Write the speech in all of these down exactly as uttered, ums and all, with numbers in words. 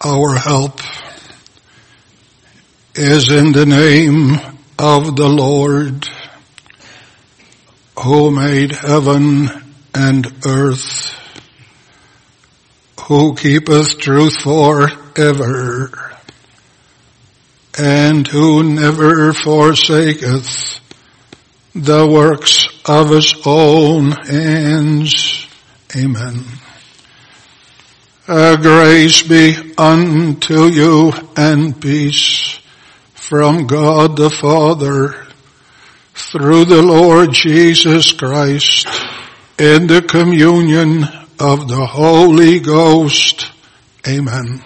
our help is in the name of the Lord, who made heaven and earth, who keepeth truth forever, and who never forsaketh the works of his own hands. Amen. Uh, grace be unto you and peace from God the Father through the Lord Jesus Christ in the communion of the Holy Ghost. Amen.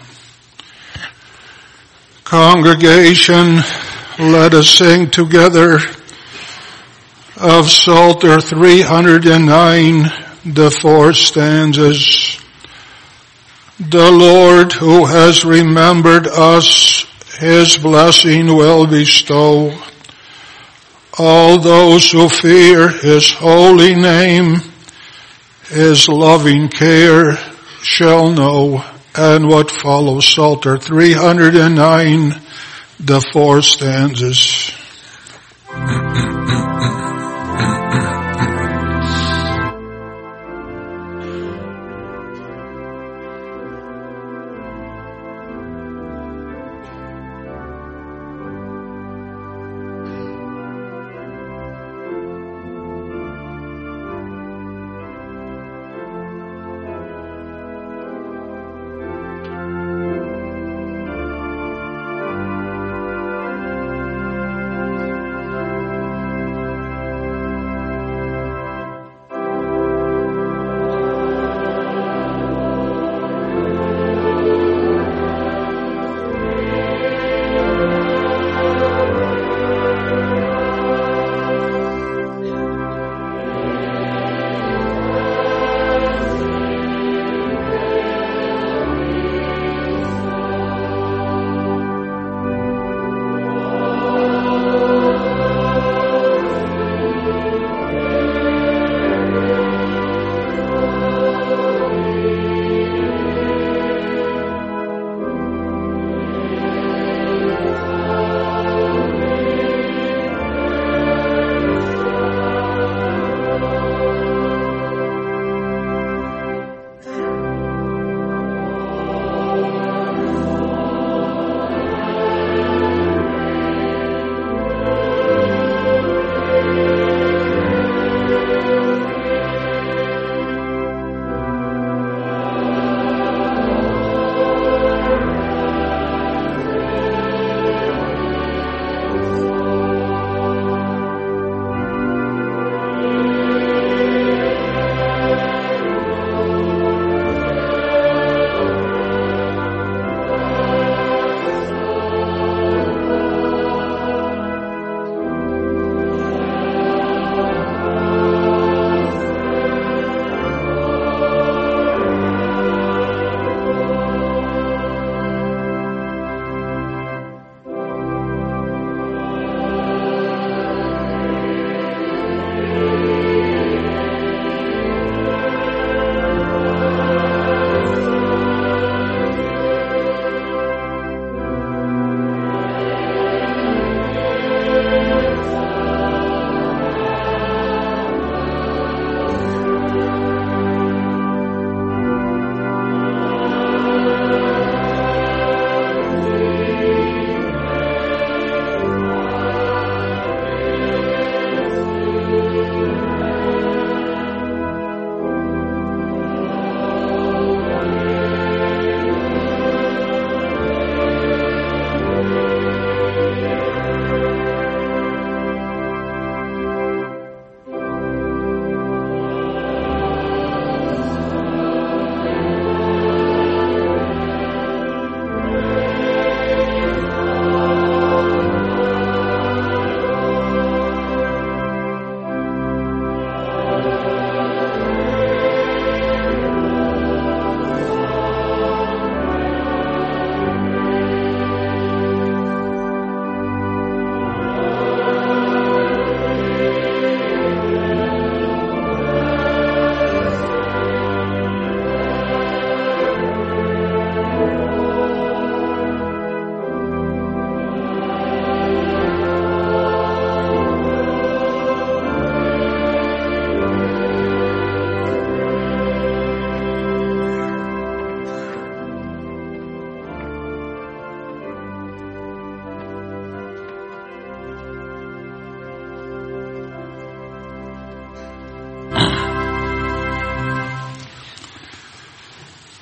Congregation, let us sing together of Psalter three hundred nine, the four stanzas. The Lord who has remembered us, his blessing will bestow. All those who fear his holy name, his loving care shall know. And what follows, Psalter three hundred nine, the four stanzas.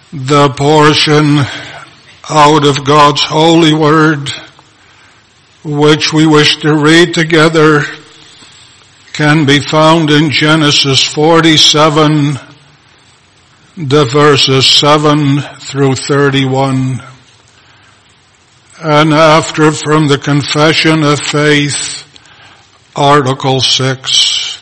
The portion out of God's holy word, which we wish to read together, can be found in Genesis forty-seven, the verses seven through thirty-one. And after, from the Confession of Faith, Article six.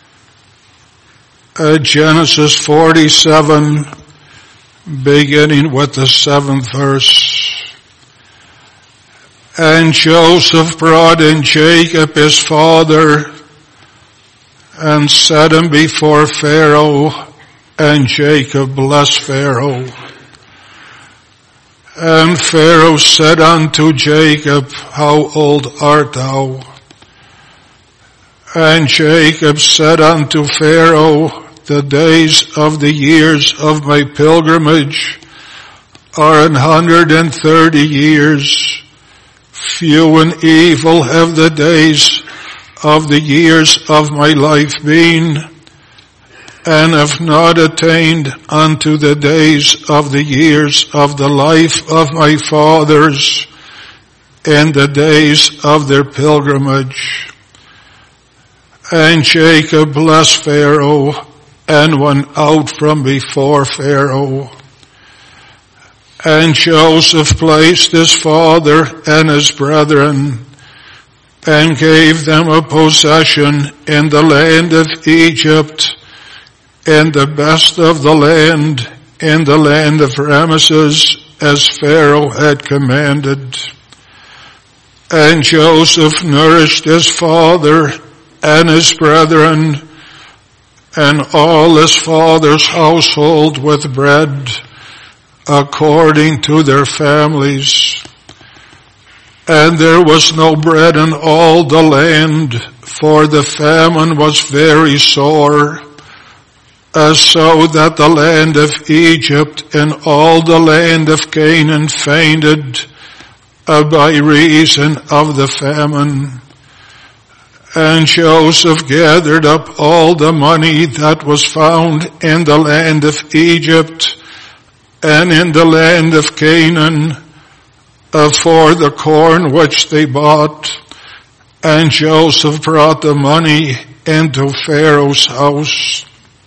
Uh, Genesis forty-seven, beginning with the seventh verse. And Joseph brought in Jacob his father, and set him before Pharaoh, and Jacob blessed Pharaoh. And Pharaoh said unto Jacob, How old art thou? And Jacob said unto Pharaoh, The days of the years of my pilgrimage are an hundred and thirty years. Few and evil have the days of the years of my life been, and have not attained unto the days of the years of the life of my fathers in the days of their pilgrimage. And Jacob blessed Pharaoh, and went out from before Pharaoh. And Joseph placed his father and his brethren, and gave them a possession in the land of Egypt, in the best of the land, in the land of Ramesses, as Pharaoh had commanded. And Joseph nourished his father and his brethren, and all his father's household with bread, according to their families. And there was no bread in all the land, for the famine was very sore, as so that the land of Egypt and all the land of Canaan fainted uh, by reason of the famine. And Joseph gathered up all the money that was found in the land of Egypt and in the land of Canaan, Uh, for the corn which they bought. And Joseph brought the money into Pharaoh's house.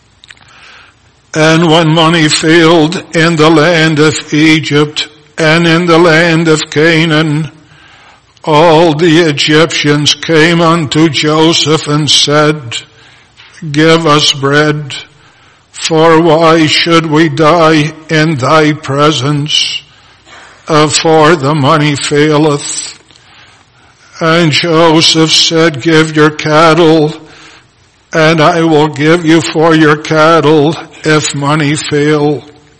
And when money failed in the land of Egypt and in the land of Canaan, all the Egyptians came unto Joseph and said, Give us bread, for why should we die in thy presence? Uh, for the money faileth. And Joseph said, Give your cattle, and I will give you for your cattle if money fail.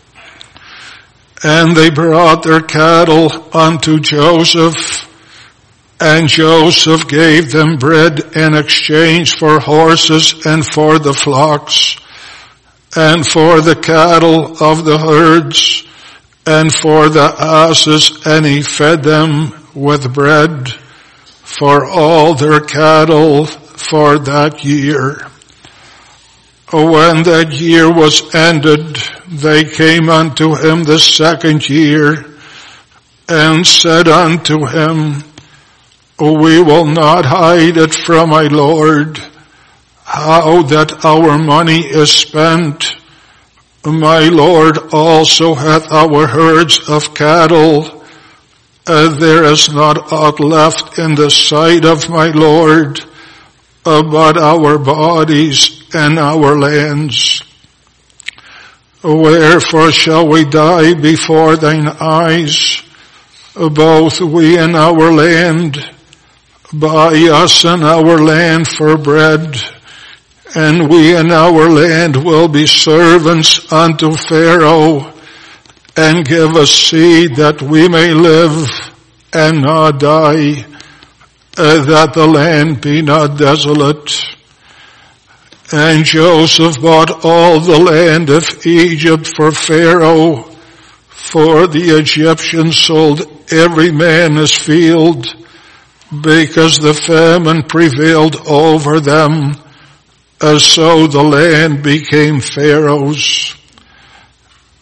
And they brought their cattle unto Joseph, and Joseph gave them bread in exchange for horses and for the flocks, and for the cattle of the herds, and for the asses, and he fed them with bread for all their cattle for that year. When that year was ended, they came unto him the second year, and said unto him, We will not hide it from my Lord, how that our money is spent. My Lord also hath our herds of cattle, uh, there is not aught left in the sight of my Lord, uh, but our bodies and our lands. Wherefore shall we die before thine eyes, both we and our land? Buy us and our land for bread, and we and our land will be servants unto Pharaoh, and give us seed that we may live and not die, uh, that the land be not desolate. And Joseph bought all the land of Egypt for Pharaoh, for the Egyptians sold every man his field, because the famine prevailed over them, as so the land became Pharaoh's.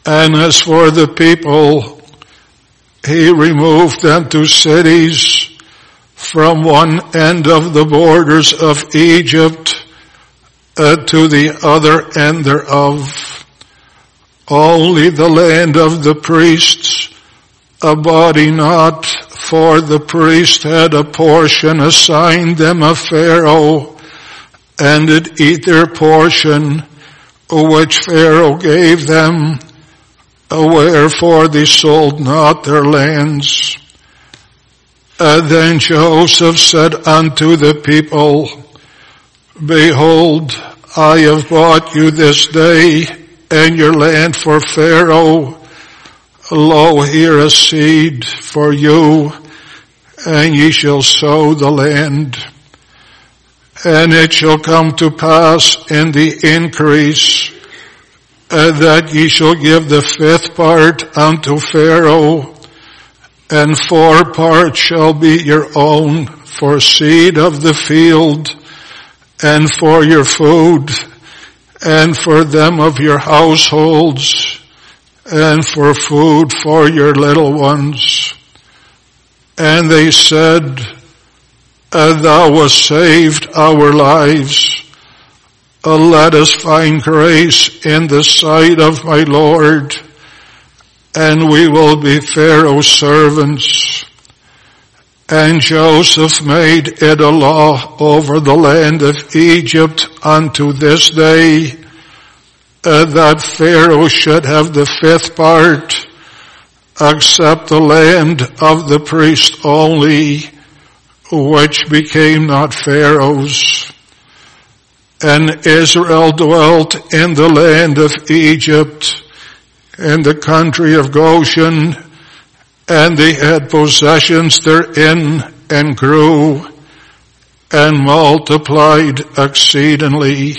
And as for the people, he removed them to cities from one end of the borders of Egypt uh, to the other end thereof. Only the land of the priests abiding not, for the priest had a portion assigned them of Pharaoh, and did eat their portion, which Pharaoh gave them, wherefore they sold not their lands. And then Joseph said unto the people, Behold, I have bought you this day and your land for Pharaoh. Lo, here a seed for you, and ye shall sow the land. And it shall come to pass in the increase uh, that ye shall give the fifth part unto Pharaoh, and four parts shall be your own for seed of the field, and for your food, and for them of your households, and for food for your little ones. And they said, Thou hast saved our lives. Uh, let us find grace in the sight of my Lord, and we will be Pharaoh's servants. And Joseph made it a law over the land of Egypt unto this day, uh, that Pharaoh should have the fifth part, except the land of the priest only, which became not Pharaoh's. And Israel dwelt in the land of Egypt, in the country of Goshen, and they had possessions therein, and grew, and multiplied exceedingly.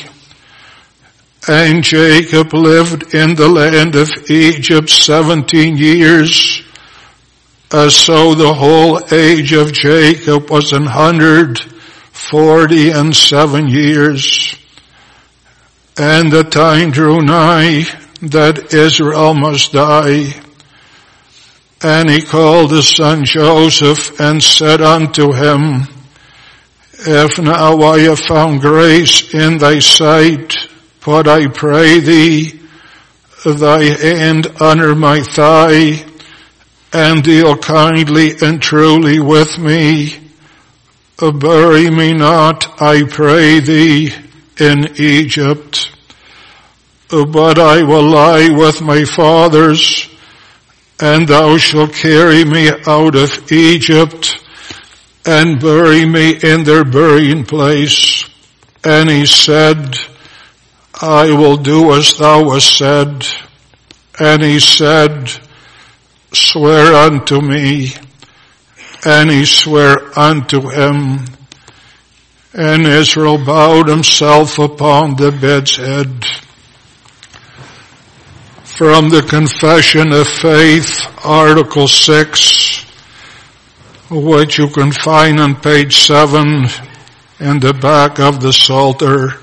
And Jacob lived in the land of Egypt seventeen years, as so the whole age of Jacob was an hundred forty and seven years. And the time drew nigh that Israel must die. And he called his son Joseph and said unto him, If now I have found grace in thy sight, put I pray thee thy hand under my thigh, and deal kindly and truly with me. Bury me not, I pray thee, in Egypt, but I will lie with my fathers, and thou shalt carry me out of Egypt, and bury me in their burying place. And he said, I will do as thou hast said. And he said, Swear unto me. And he sware unto him. And Israel bowed himself upon the bed's head. From the Confession of Faith, Article six, which you can find on page seven in the back of the Psalter.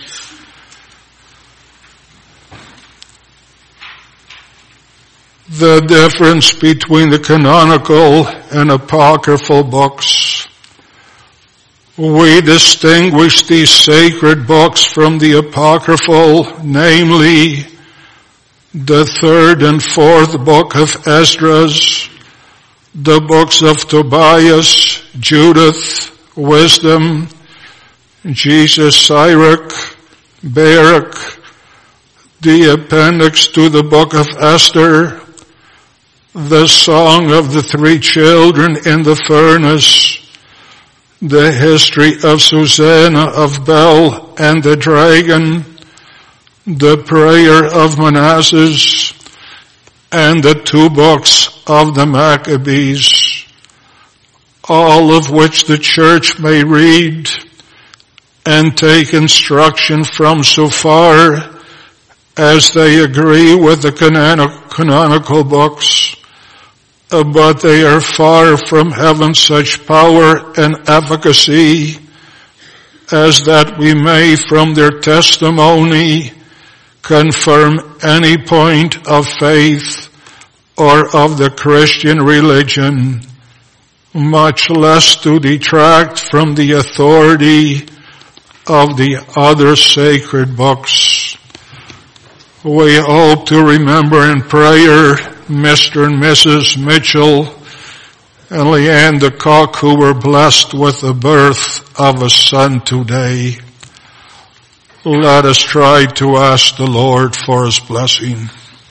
The difference between the canonical and apocryphal books. We distinguish these sacred books from the apocryphal, namely the third and fourth book of Esdras, the books of Tobias, Judith, Wisdom, Jesus, Sirach, Baruch, the appendix to the book of Esther, the song of the three children in the furnace, the history of Susanna of Bel and the dragon, the prayer of Manasseh, and the two books of the Maccabees, all of which the church may read and take instruction from so far as they agree with the canonical books, but they are far from having such power and efficacy as that we may from their testimony confirm any point of faith or of the Christian religion, much less to detract from the authority of the other sacred books. We hope to remember in prayer Mister and Missus Mitchell and Leanne de Kock, who were blessed with the birth of a son today. Let us try to ask the Lord for His blessing.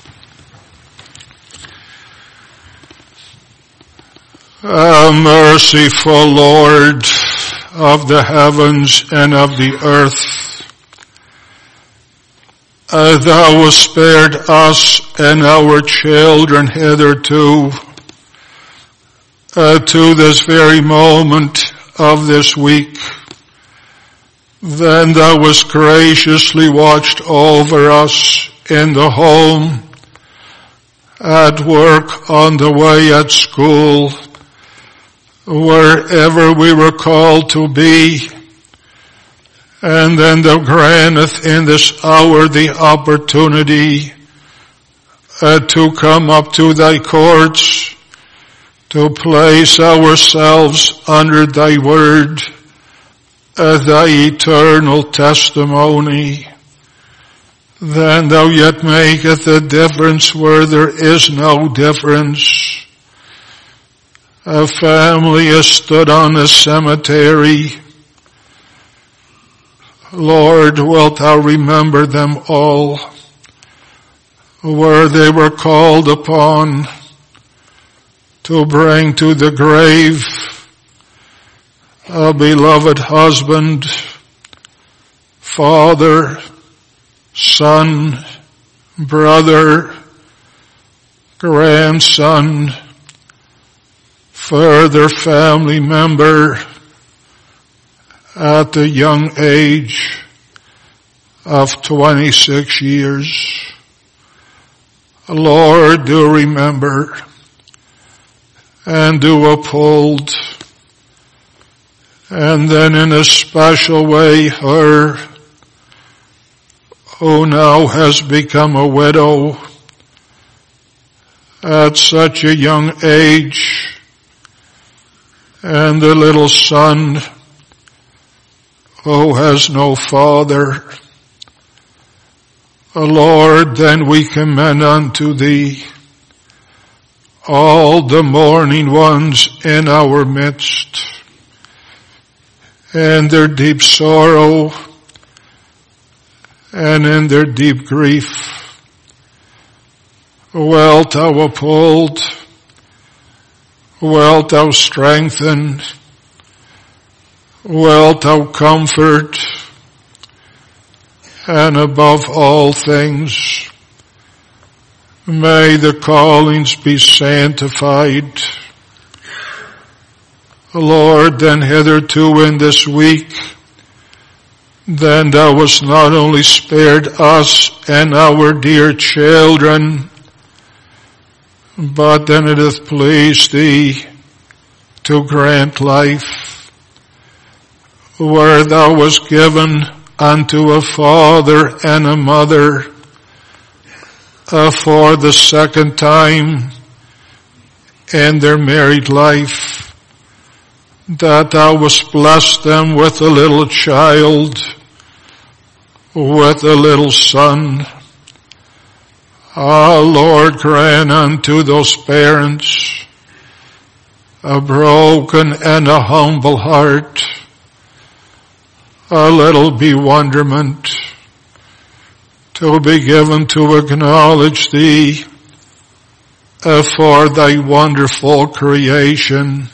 Ah, merciful Lord of the heavens and of the earth, uh, Thou hast spared us and our children hitherto, uh, to this very moment of this week. Then Thou hast graciously watched over us in the home, at work, on the way at school, wherever we were called to be. And then Thou granteth in this hour the opportunity uh, to come up to Thy courts, to place ourselves under Thy word, uh, Thy eternal testimony. Then Thou yet maketh a difference where there is no difference. A family has stood on a cemetery. Lord, wilt Thou remember them all, where they were called upon to bring to the grave a beloved husband, father, son, brother, grandson, further family member at the young age of twenty-six years. Lord, do remember and do uphold, and then in a special way her who now has become a widow at such a young age, and the little son who has no father. Lord, then we commend unto Thee all the mourning ones in our midst, and their deep sorrow, and in their deep grief. Wilt Thou uphold, wilt Thou strengthen, wilt Thou comfort, and above all things, may the callings be sanctified. Lord, then hitherto in this week, then Thou hast not only spared us and our dear children, but then it hath pleased Thee to grant life, where Thou wast given unto a father and a mother uh, for the second time in their married life, that Thou wast blessed them with a little child, with a little son. Ah, Lord, grant unto those parents a broken and a humble heart, a little bewilderment, to be given to acknowledge Thee uh, for Thy wonderful creation,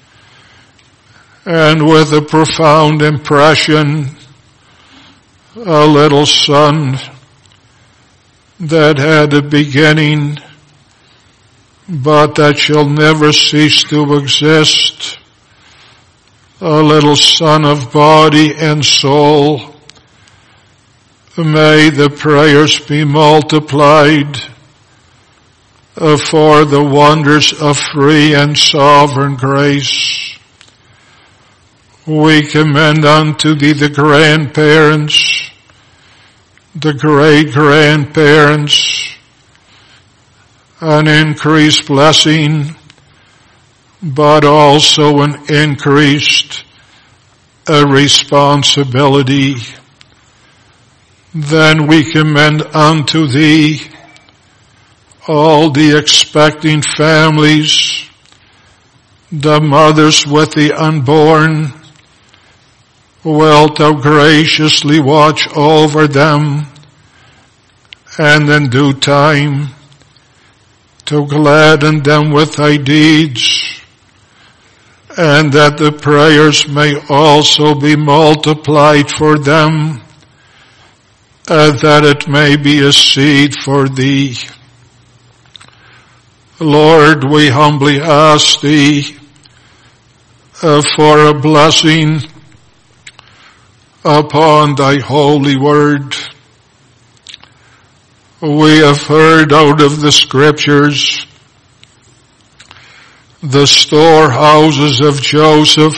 and with a profound impression, a little son that had a beginning, but that shall never cease to exist, a little son of body and soul. May the prayers be multiplied uh, for the wonders of free and sovereign grace. We commend unto Thee the grandparents the great-grandparents, an increased blessing, but also an increased a responsibility. Then we commend unto thee all the expecting families, the mothers with the unborn. Wilt thou graciously watch over them, and in due time to gladden them with thy deeds, and that the prayers may also be multiplied for them, and that it may be a seed for thee. Lord, we humbly ask thee uh, for a blessing upon thy holy word. We have heard out of the scriptures the storehouses of Joseph,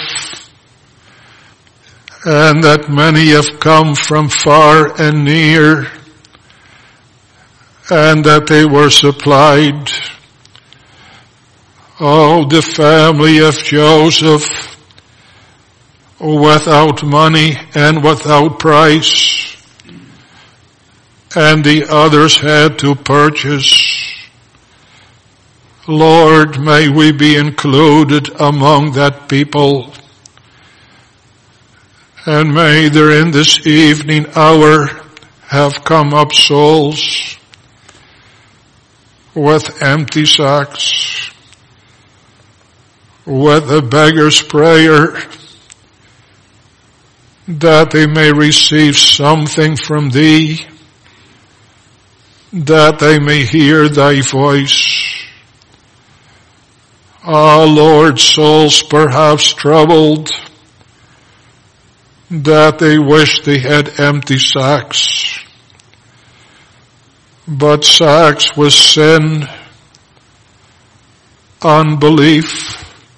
and that many have come from far and near, and that they were supplied. Oh, the family of Joseph, without money and without price, and the others had to purchase. Lord, may we be included among that people, and may there in this evening hour have come up souls with empty sacks, with a beggar's prayer, that they may receive something from thee, that they may hear thy voice. Ah, Lord, souls perhaps troubled, that they wish they had empty sacks. But sacks with sin, unbelief,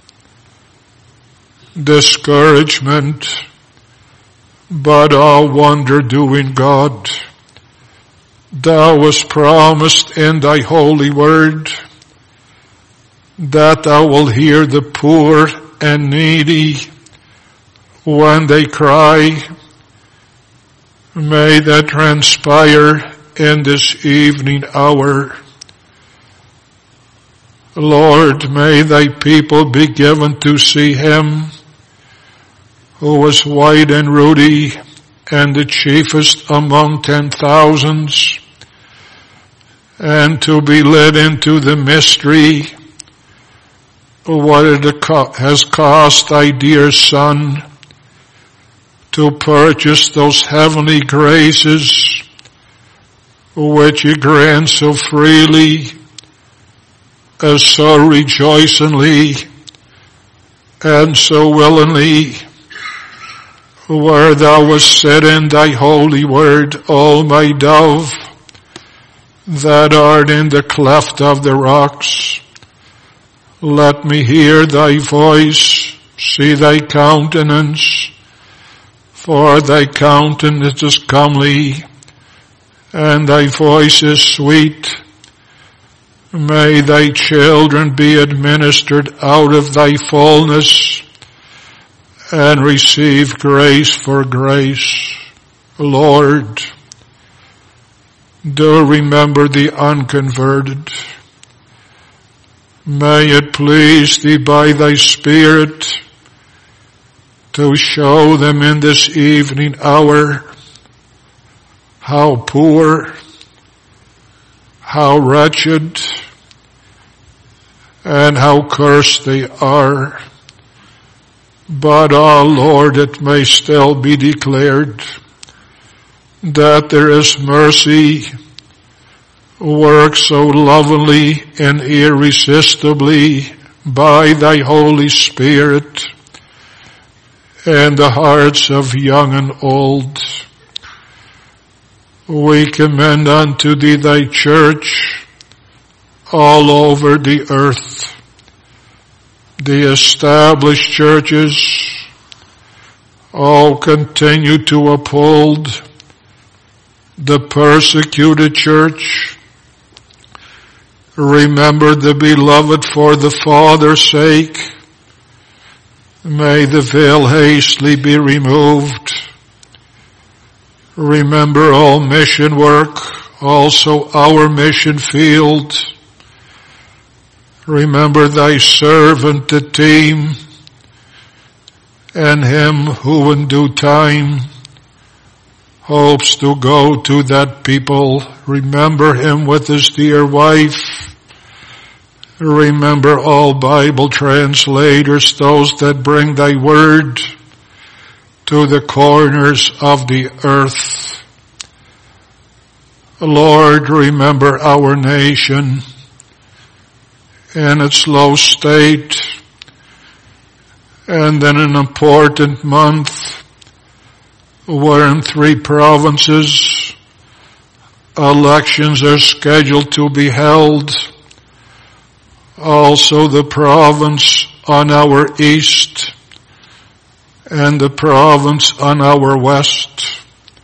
discouragement, but all wonder-doing God. Thou wast promised in thy holy word that thou wilt hear the poor and needy when they cry. May that transpire in this evening hour. Lord, may thy people be given to see him who was white and ruddy and the chiefest among ten thousands, and to be led into the mystery what it has cost thy dear Son to purchase those heavenly graces which you grant so freely, as so rejoicingly, and so willingly, where thou wast said in thy holy word, O my dove, that art in the cleft of the rocks, let me hear thy voice, see thy countenance, for thy countenance is comely, and thy voice is sweet. May thy children be administered out of thy fullness, and receive grace for grace. Lord, do remember the unconverted. May it please thee by thy Spirit to show them in this evening hour how poor, how wretched, and how cursed they are. But, oh Lord, it may still be declared that there is mercy works so lovingly and irresistibly by thy Holy Spirit in the hearts of young and old. We commend unto thee thy church all over the earth, the established churches, all continue to uphold the persecuted church. Remember the beloved for the Father's sake. May the veil hastily be removed. Remember all mission work, also our mission field. Remember thy servant, the team, and him who in due time hopes to go to that people. Remember him with his dear wife. Remember all Bible translators, those that bring thy word to the corners of the earth. Lord, remember our nation in its low state, and then an important month where in three provinces elections are scheduled to be held. Also the province on our east and the province on our west,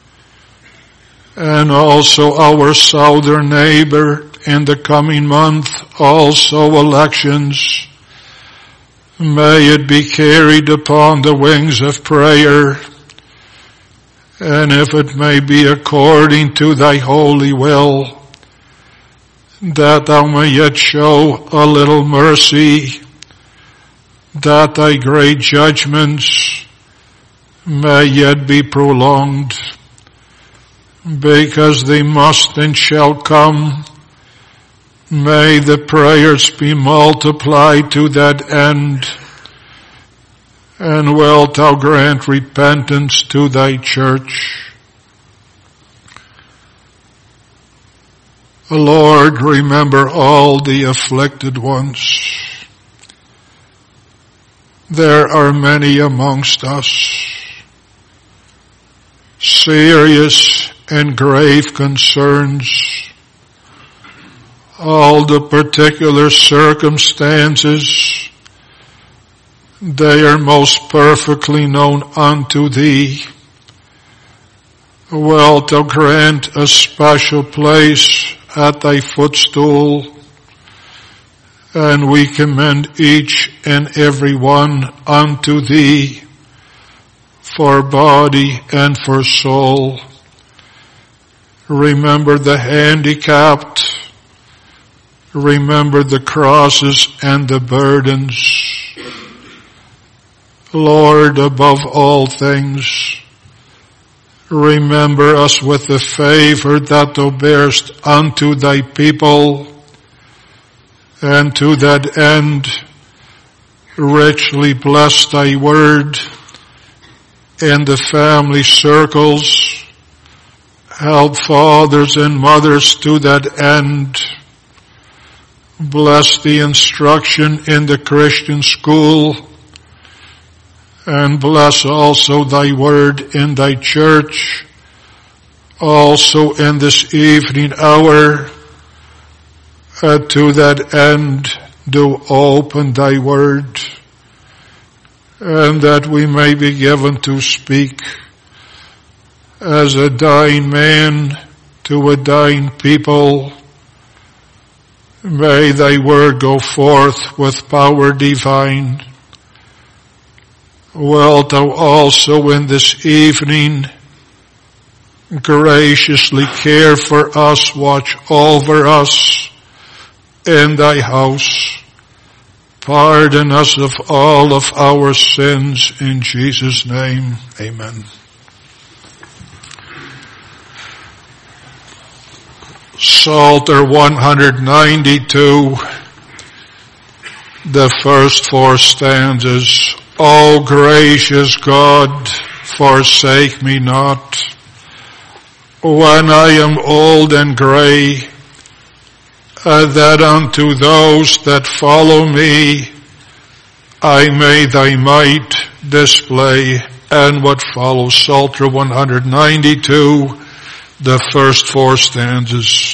and also our southern neighbor in the coming month, also elections. May it be carried upon the wings of prayer, and if it may be according to thy holy will, that thou may yet show a little mercy, that thy great judgments may yet be prolonged, because they must and shall come. May the prayers be multiplied to that end, and wilt thou grant repentance to thy church. Lord, remember all the afflicted ones. There are many amongst us, serious and grave concerns. All the particular circumstances, they are most perfectly known unto thee. Wilt thou grant a special place at thy footstool, and we commend each and every one unto thee for body and for soul. Remember the handicapped. Remember the crosses and the burdens. Lord, above all things, remember us with the favor that thou bearest unto thy people, and to that end richly bless thy word in the family circles. Help fathers and mothers to that end. Bless the instruction in the Christian school, and bless also thy word in thy church. Also in this evening hour, uh, to that end, do open thy word, and that we may be given to speak as a dying man to a dying people. May thy word go forth with power divine. Wilt thou also in this evening graciously care for us, watch over us in thy house. Pardon us of all of our sins in Jesus' name. Amen. Psalter one ninety-two, the first four stanzas. O gracious God, forsake me not, when I am old and gray, uh, that unto those that follow me I may thy might display. And what follows, Psalter one ninety-two, the first four stanzas.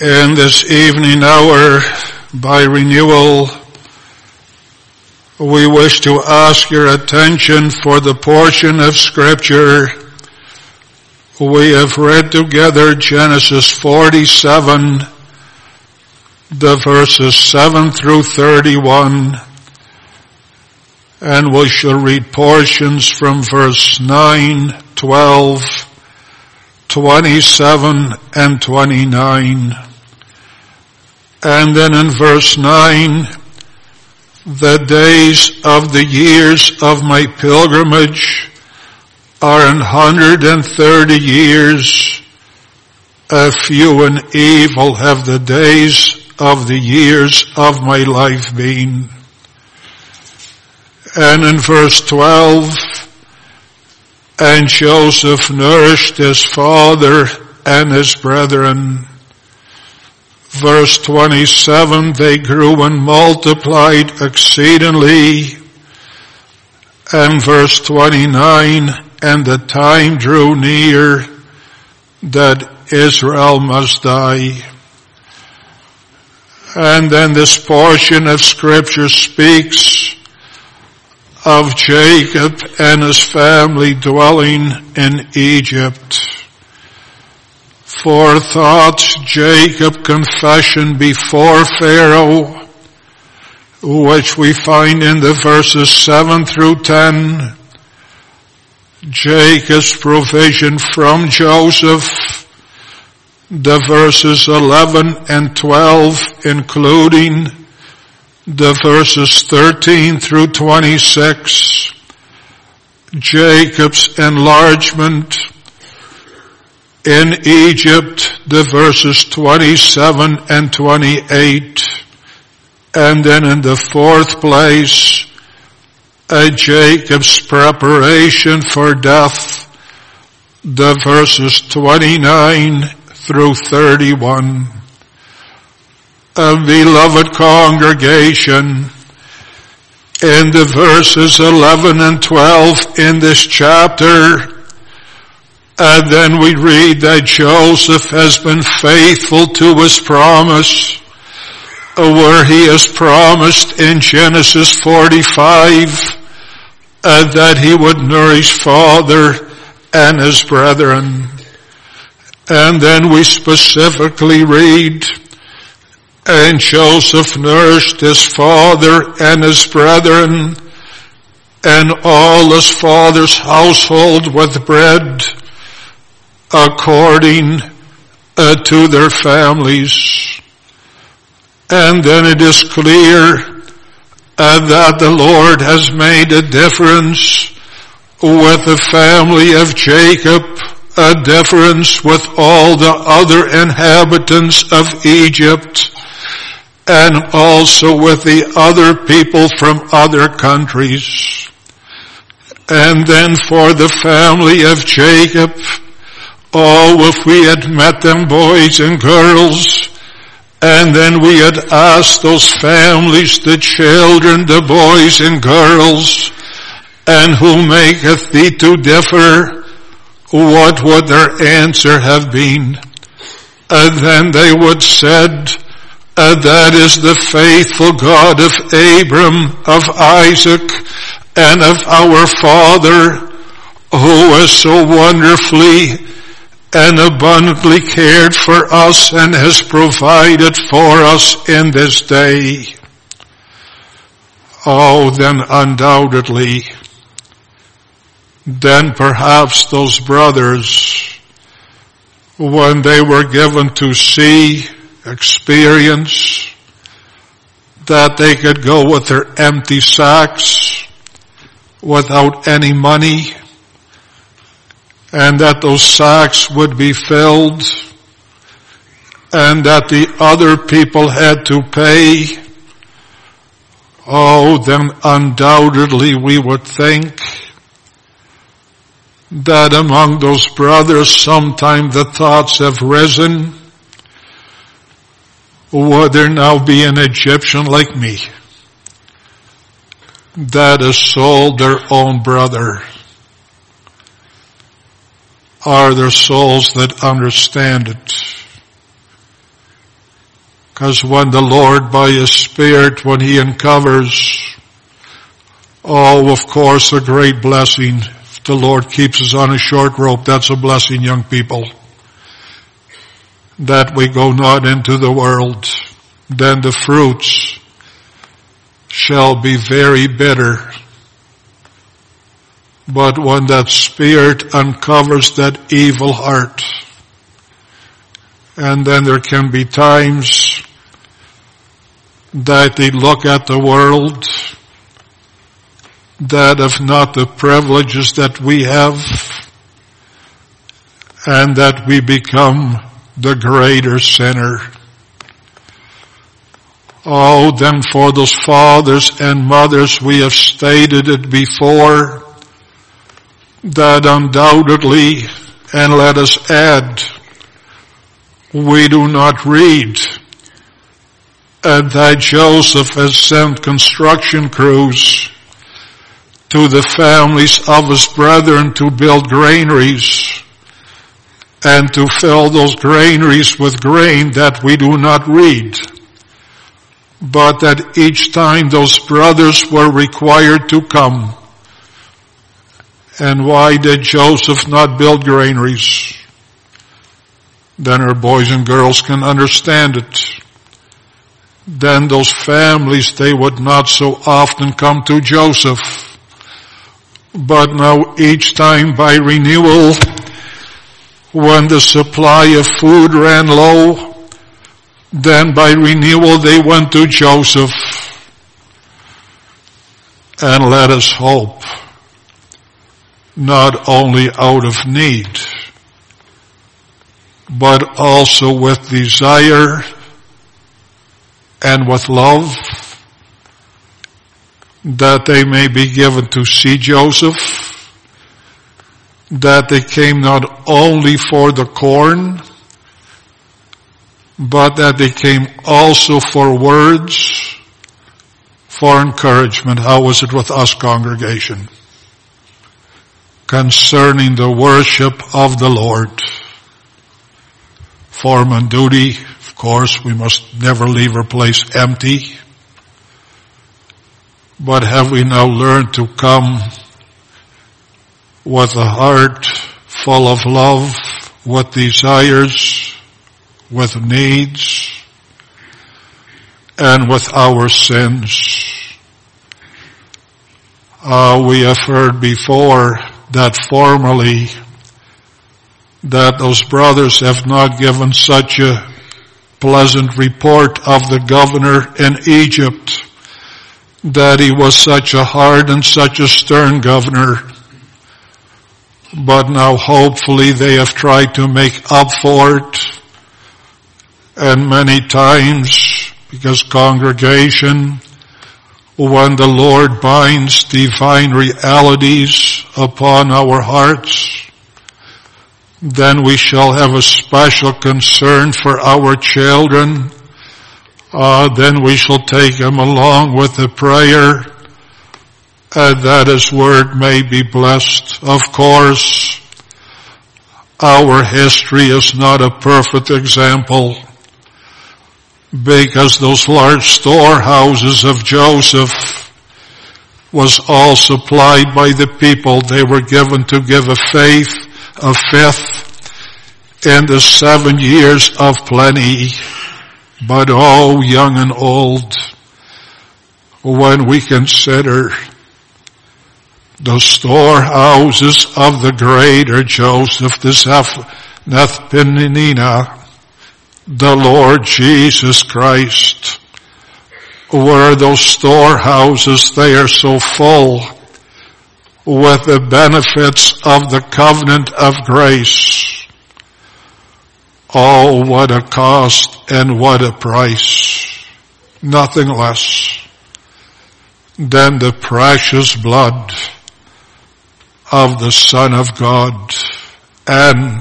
In this evening hour, by renewal, we wish to ask your attention for the portion of Scripture we have read together, Genesis forty-seven, the verses seven through thirty-one, and we shall read portions from verse nine, twelve, twenty-seven, and twenty-nine. And then in verse nine, the days of the years of my pilgrimage are an hundred and thirty years. A few and evil have the days of the years of my life been. And in verse twelve, and Joseph nourished his father and his brethren. Verse twenty-seven, they grew and multiplied exceedingly. And verse twenty-nine, and the time drew near that Israel must die. And then this portion of Scripture speaks of Jacob and his family dwelling in Egypt. For thoughts, Jacob confession before Pharaoh, which we find in the verses seven through ten. Jacob's provision from Joseph, the verses eleven and twelve, including the verses thirteen through twenty-six. Jacob's enlargement in Egypt, the verses twenty-seven and twenty-eight. And then in the fourth place, uh, Jacob's preparation for death, the verses twenty-nine through thirty-one. A beloved congregation, in the verses eleven and twelve in this chapter, and then we read that Joseph has been faithful to his promise, where he has promised in Genesis forty-five uh, that he would nourish father and his brethren. And then we specifically read, and Joseph nourished his father and his brethren and all his father's household with bread, according uh, to their families. And then it is clear uh, that the Lord has made a difference with the family of Jacob, a difference with all the other inhabitants of Egypt, and also with the other people from other countries. And then for the family of Jacob, oh, if we had met them boys and girls, and then we had asked those families, the children, the boys and girls, and who maketh thee to differ, what would their answer have been? And then they would said, uh, that is the faithful God of Abram, of Isaac, and of our father, who has so wonderfully and abundantly cared for us and has provided for us in this day. Oh, then undoubtedly, then perhaps those brothers, when they were given to see, experience, that they could go with their empty sacks without any money, and that those sacks would be filled, and that the other people had to pay, oh, then undoubtedly we would think that among those brothers sometime the thoughts have risen, would there now be an Egyptian like me that has sold their own brother? Are there souls that understand it? Because when the Lord by His Spirit, when He uncovers, oh, of course, a great blessing. If the Lord keeps us on a short rope, that's a blessing, young people. That we go not into the world, then the fruits shall be very bitter. But when that Spirit uncovers that evil heart, and then there can be times that they look at the world, that have not the privileges that we have, and that we become the greater sinner. Oh, then for those fathers and mothers, we have stated it before, that undoubtedly, and let us add, we do not read, and that Joseph has sent construction crews to the families of his brethren to build granaries, and to fill those granaries with grain, that we do not read. But that each time those brothers were required to come. And why did Joseph not build granaries? Then our boys and girls can understand it. Then those families, they would not so often come to Joseph. But now each time by renewal, when the supply of food ran low, then by renewal they went to Joseph. And let us hope, not only out of need, but also with desire and with love, that they may be given to see Joseph, that they came not only for the corn, but that they came also for words, for encouragement. How was it with us, congregation? Concerning the worship of the Lord. Foreman duty, of course, we must never leave our place empty. But have we now learned to come with a heart full of love, with desires, with needs, and with our sins? Uh, we have heard before that formerly that those brothers have not given such a pleasant report of the governor in Egypt, that he was such a hard and such a stern governor. But now hopefully they have tried to make up for it. And many times, because congregation, when the Lord binds divine realities upon our hearts, then we shall have a special concern for our children. Uh, then we shall take them along with the prayer, and that His word may be blessed. Of course, our history is not a perfect example, because those large storehouses of Joseph was all supplied by the people. They were given to give a faith, a fifth in the seven years of plenty. But oh, young and old, when we consider the storehouses of the greater Joseph, the Nephthpenina, the Lord Jesus Christ, were those storehouses, they are so full with the benefits of the covenant of grace. Oh, what a cost and what a price. Nothing less than the precious blood of the Son of God. And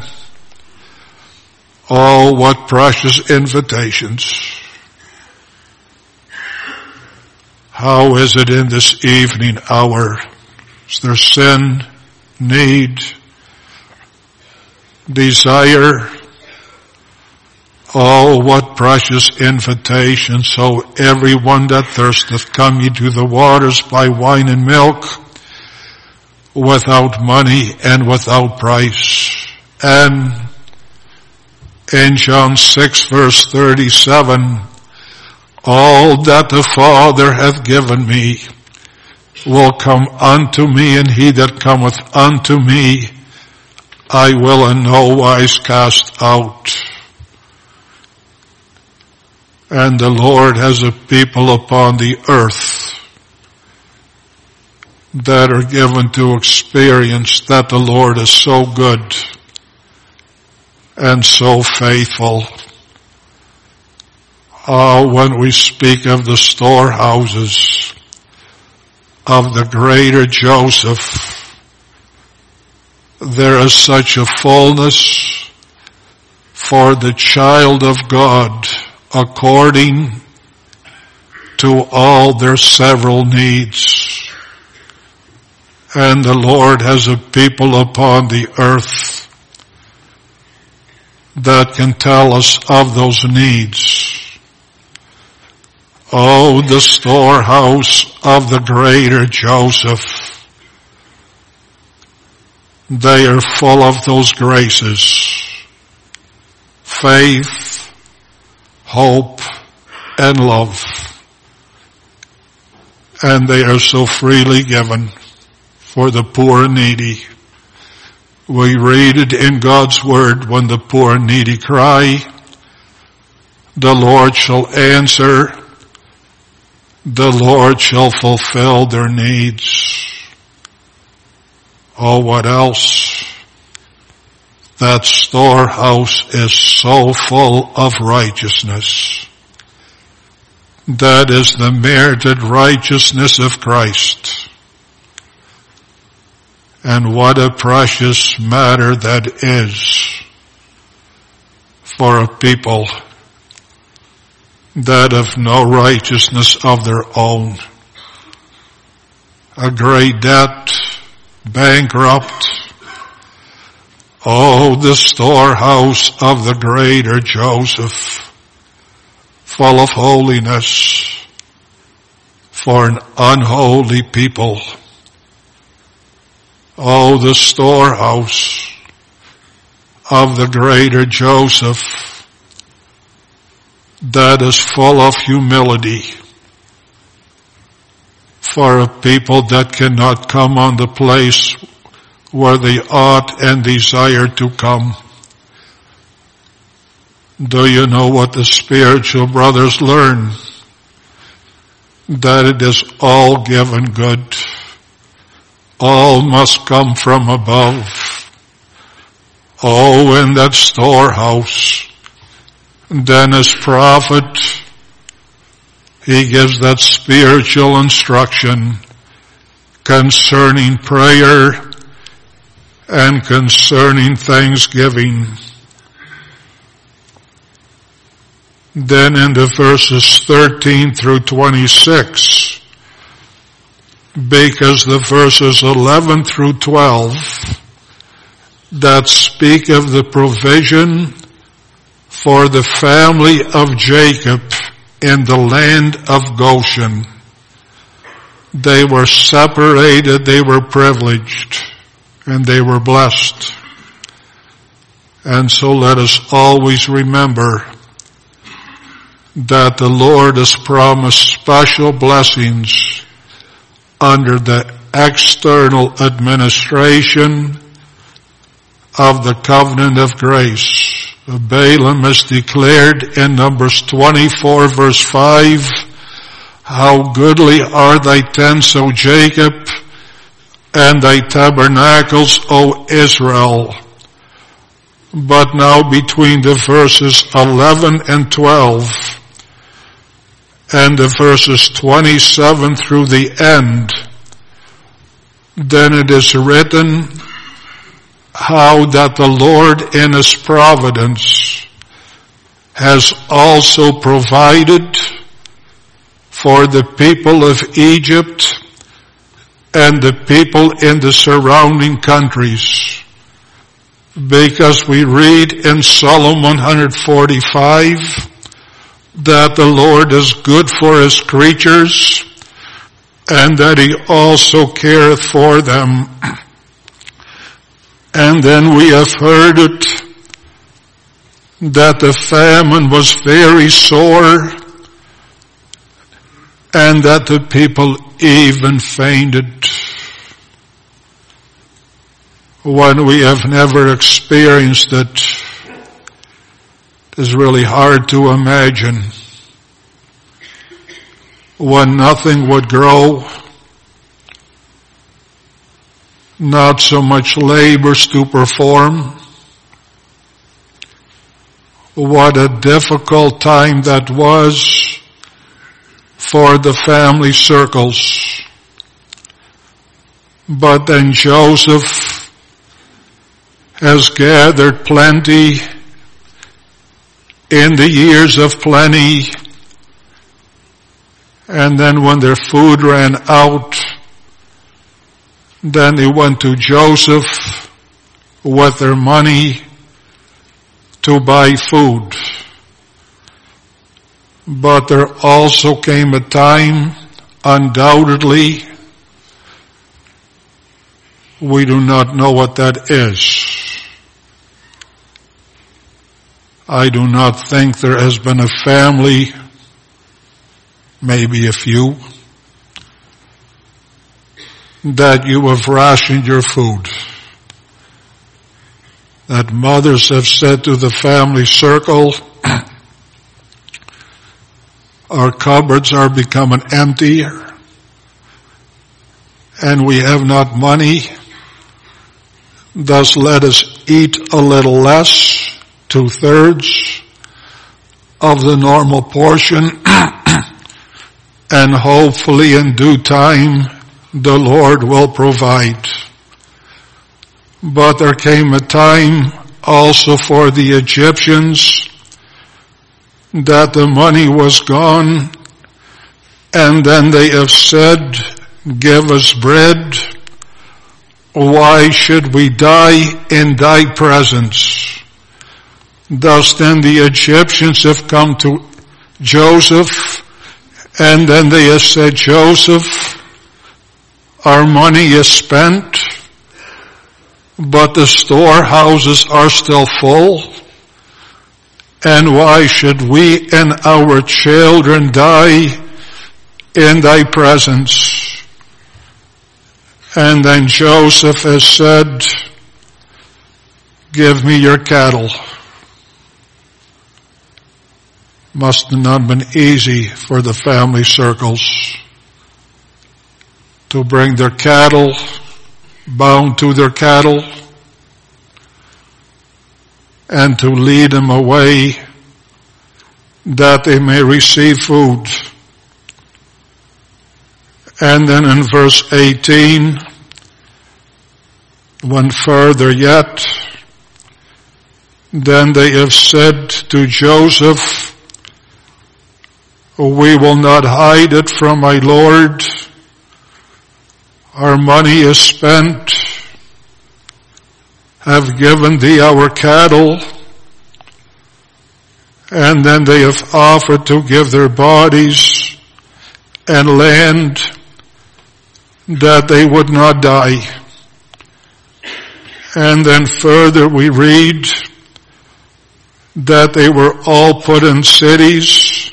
oh, what precious invitations. How is it in this evening hour? Is there sin, need, desire? Oh, what precious invitation. So everyone that thirsteth, come ye to the waters, buy wine and milk, without money and without price. And in John six verse thirty-seven, all that the Father hath given me will come unto me, and he that cometh unto me I will in no wise cast out. And the Lord has a people upon the earth that are given to experience that the Lord is so good and so faithful. Oh, when we speak of the storehouses of the greater Joseph, there is such a fullness for the child of God according to all their several needs. And the Lord has a people upon the earth that can tell us of those needs. Oh, the storehouse of the greater Joseph. They are full of those graces. Faith, hope, and love. And they are so freely given for the poor and needy. We read it in God's word, when the poor and needy cry, the Lord shall answer, the Lord shall fulfill their needs. Oh, what else? That storehouse is so full of righteousness. That is the merited righteousness of Christ. And what a precious matter that is for a people that have no righteousness of their own. A great debt, bankrupt. Oh, the storehouse of the greater Joseph, full of holiness for an unholy people. Oh, the storehouse of the greater Joseph that is full of humility for a people that cannot come on the place where they ought and desire to come. Do you know what the spiritual brothers learn? That it is all given good. All must come from above. Oh, in that storehouse. Then as prophet, he gives that spiritual instruction concerning prayer and concerning thanksgiving. Then in the verses thirteen through twenty-six, because the verses eleven through twelve that speak of the provision for the family of Jacob in the land of Goshen. They were separated, they were privileged, and they were blessed. And so let us always remember that the Lord has promised special blessings under the external administration of the covenant of grace. Balaam has declared in Numbers twenty-four verse five, how goodly are thy tents, O Jacob, and thy tabernacles, O Israel. But now between the verses eleven and twelve and the verses twenty-seven through the end, then it is written how that the Lord in his providence has also provided for the people of Egypt and the people in the surrounding countries because we read in Psalm one forty-five that the Lord is good for his creatures and that he also careth for them. And then we have heard it, that the famine was very sore and that the people even fainted. When we have never experienced it, it is really hard to imagine. When nothing would grow, not so much labors to perform. What a difficult time that was for the family circles. But then Joseph has gathered plenty in the years of plenty, and then when their food ran out, then they went to Joseph with their money to buy food. But there also came a time, undoubtedly, we do not know what that is. I do not think there has been a family, maybe a few, that you have rationed your food. That mothers have said to the family circle, our cupboards are becoming emptier and we have not money, thus let us eat a little less, two-thirds of the normal portion, and hopefully in due time the Lord will provide. But there came a time also for the Egyptians that the money was gone, and then they have said, give us bread. Why should we die in thy presence? Thus then the Egyptians have come to Joseph, and then they have said, Joseph, our money is spent, but the storehouses are still full. And why should we and our children die in thy presence? And then Joseph has said, give me your cattle. Must have not been easy for the family circles to bring their cattle, bound to their cattle, and to lead them away that they may receive food. And then in verse eighteen, one further yet, then they have said to Joseph, we will not hide it from my Lord. Our money is spent. Have given thee our cattle. And then they have offered to give their bodies and land that they would not die. And then further we read that they were all put in cities,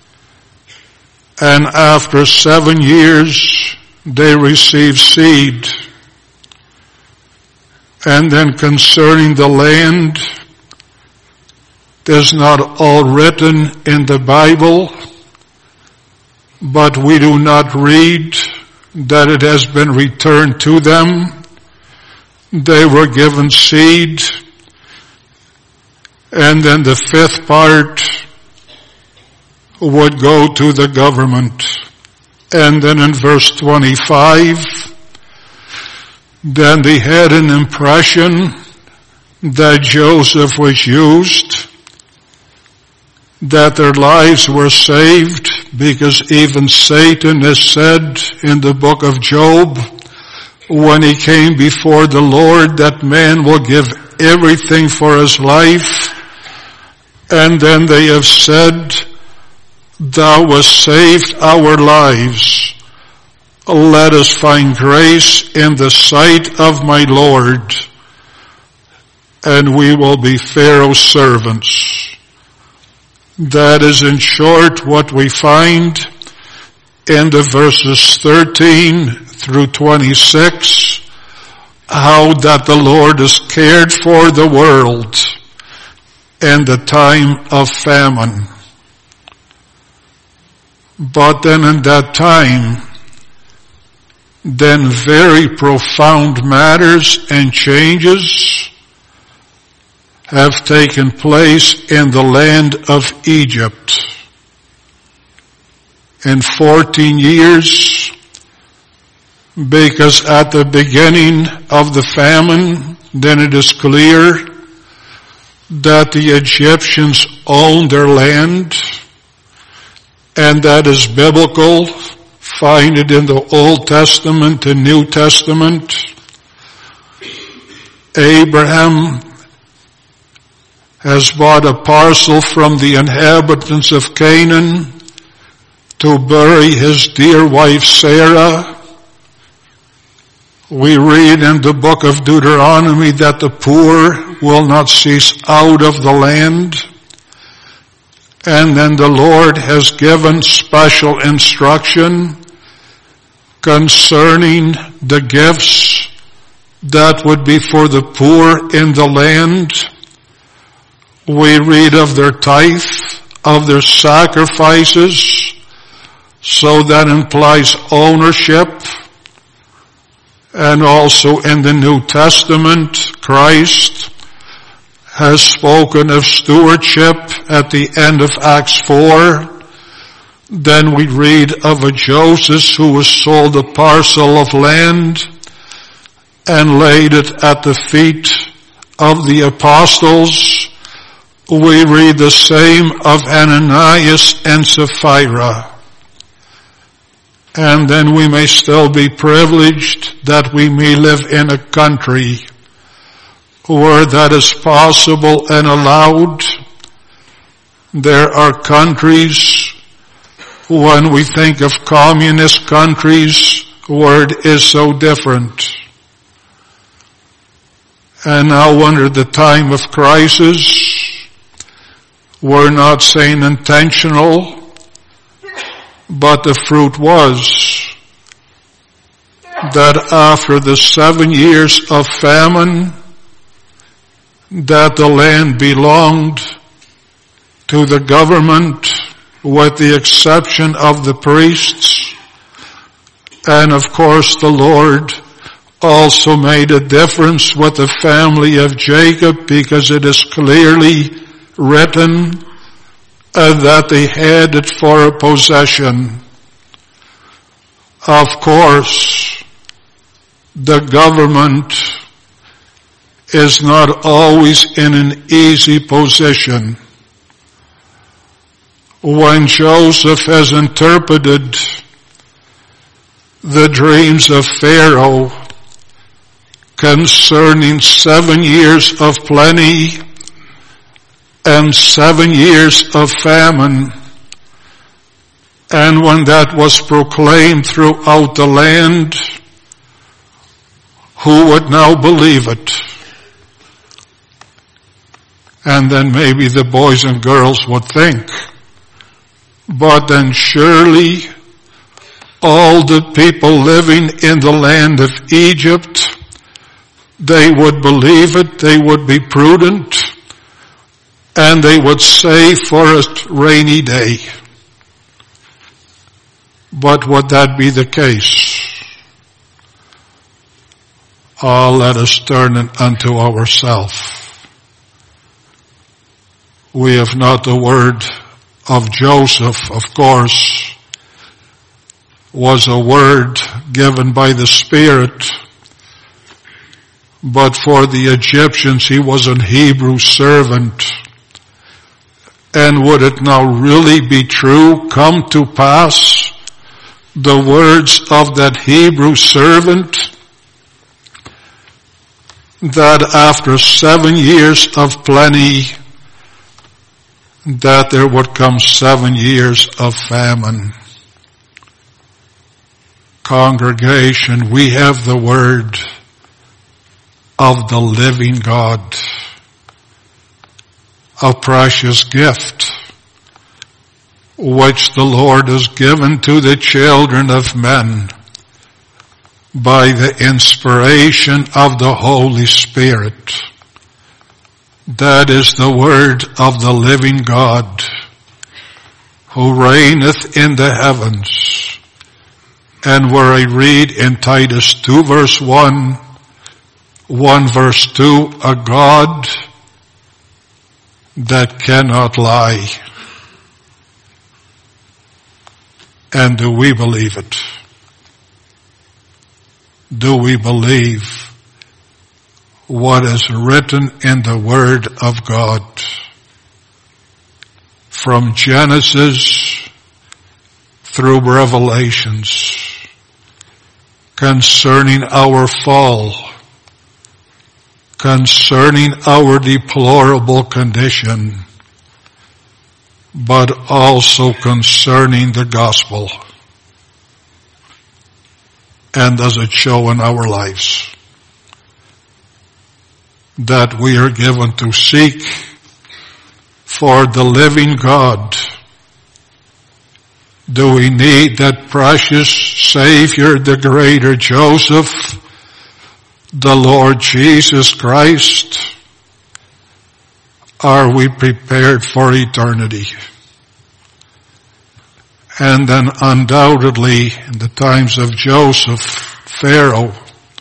and after seven years they received seed. And then concerning the land, there's not all written in the Bible, but we do not read that it has been returned to them. They were given seed, and then the fifth part would go to the government. And then in verse twenty-five, then they had an impression that Joseph was used, that their lives were saved, because even Satan has said in the book of Job, when he came before the Lord, that man will give everything for his life. And then they have said, thou hast saved our lives. Let us find grace in the sight of my Lord, and we will be Pharaoh's servants. That is in short what we find in the verses thirteen through twenty-six, how that the Lord has cared for the world in the time of famine. But then in that time, then very profound matters and changes have taken place in the land of Egypt. In fourteen years, because at the beginning of the famine, then it is clear that the Egyptians owned their land, and that is biblical. Find it in the Old Testament and New Testament. Abraham has bought a parcel from the inhabitants of Canaan to bury his dear wife Sarah. We read in the book of Deuteronomy that the poor will not cease out of the land. And then the Lord has given special instruction concerning the gifts that would be for the poor in the land. We read of their tithe, of their sacrifices, so that implies ownership. And also in the New Testament, Christ has spoken of stewardship at the end of Acts four. Then we read of a Joseph who was sold a parcel of land and laid it at the feet of the apostles. We read the same of Ananias and Sapphira. And then we may still be privileged that we may live in a country where that is possible and allowed. There are countries, when we think of communist countries, where it is so different. And now under the time of crisis, we're not saying intentional, but the fruit was that after the seven years of famine, that the land belonged to the government with the exception of the priests. And of course the Lord also made a difference with the family of Jacob, because it is clearly written Uh, that they had it for a possession. Of course, the government is not always in an easy position. When Joseph has interpreted the dreams of Pharaoh concerning seven years of plenty and seven years of famine, and when that was proclaimed throughout the land, who would now believe it? And then maybe the boys and girls would think, but then surely all the people living in the land of Egypt, they would believe it, they would be prudent, and they would save for a rainy day. But would that be the case? Oh, let us turn it unto ourselves. We have not the word of Joseph, of course, was a word given by the Spirit, but for the Egyptians he was an Hebrew servant. And would it now really be true, come to pass, the words of that Hebrew servant? that after seven years of plenty, that there would come seven years of famine. Congregation, we have the word of the living God, a precious gift which the Lord has given to the children of men by the inspiration of the Holy Spirit. That is the word of the living God, who reigneth in the heavens. And where I read in Titus two verse one, one verse two, a God that cannot lie. And do we believe it? Do we believe what is written in the Word of God? From Genesis through Revelations, concerning our fall, concerning our deplorable condition, but also concerning the gospel. And does it show in our lives that we are given to seek for the living God? Do we need that precious Savior, the greater Joseph, the Lord Jesus Christ? Are we prepared for eternity? And then undoubtedly, in the times of Joseph, Pharaoh,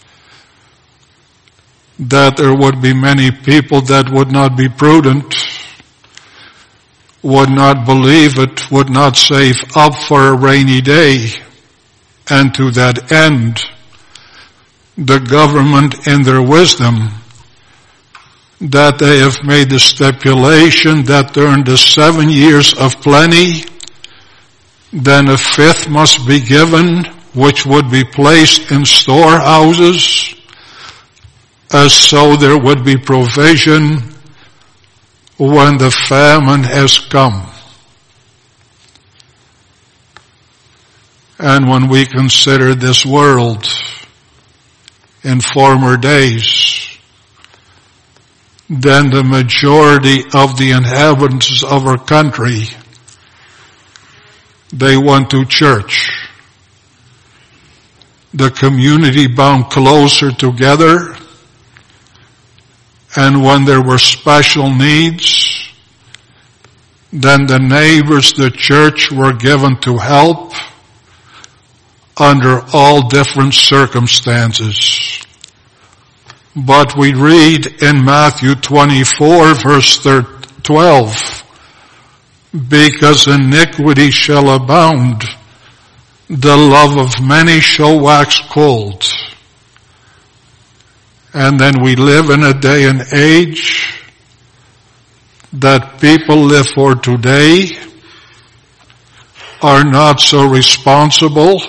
that there would be many people that would not be prudent, would not believe it, would not save up for a rainy day. And to that end, the government in their wisdom, that they have made the stipulation that during the seven years of plenty, then a fifth must be given, which would be placed in storehouses, as so there would be provision when the famine has come. And when we consider this world in former days, then the majority of the inhabitants of our country, they went to church. The community bound closer together, and when there were special needs, then the neighbors, the church, were given to help under all different circumstances. But we read in Matthew twenty-four verse twelve, because iniquity shall abound, the love of many shall wax cold. And then we live in a day and age that people live for today, are not so responsible,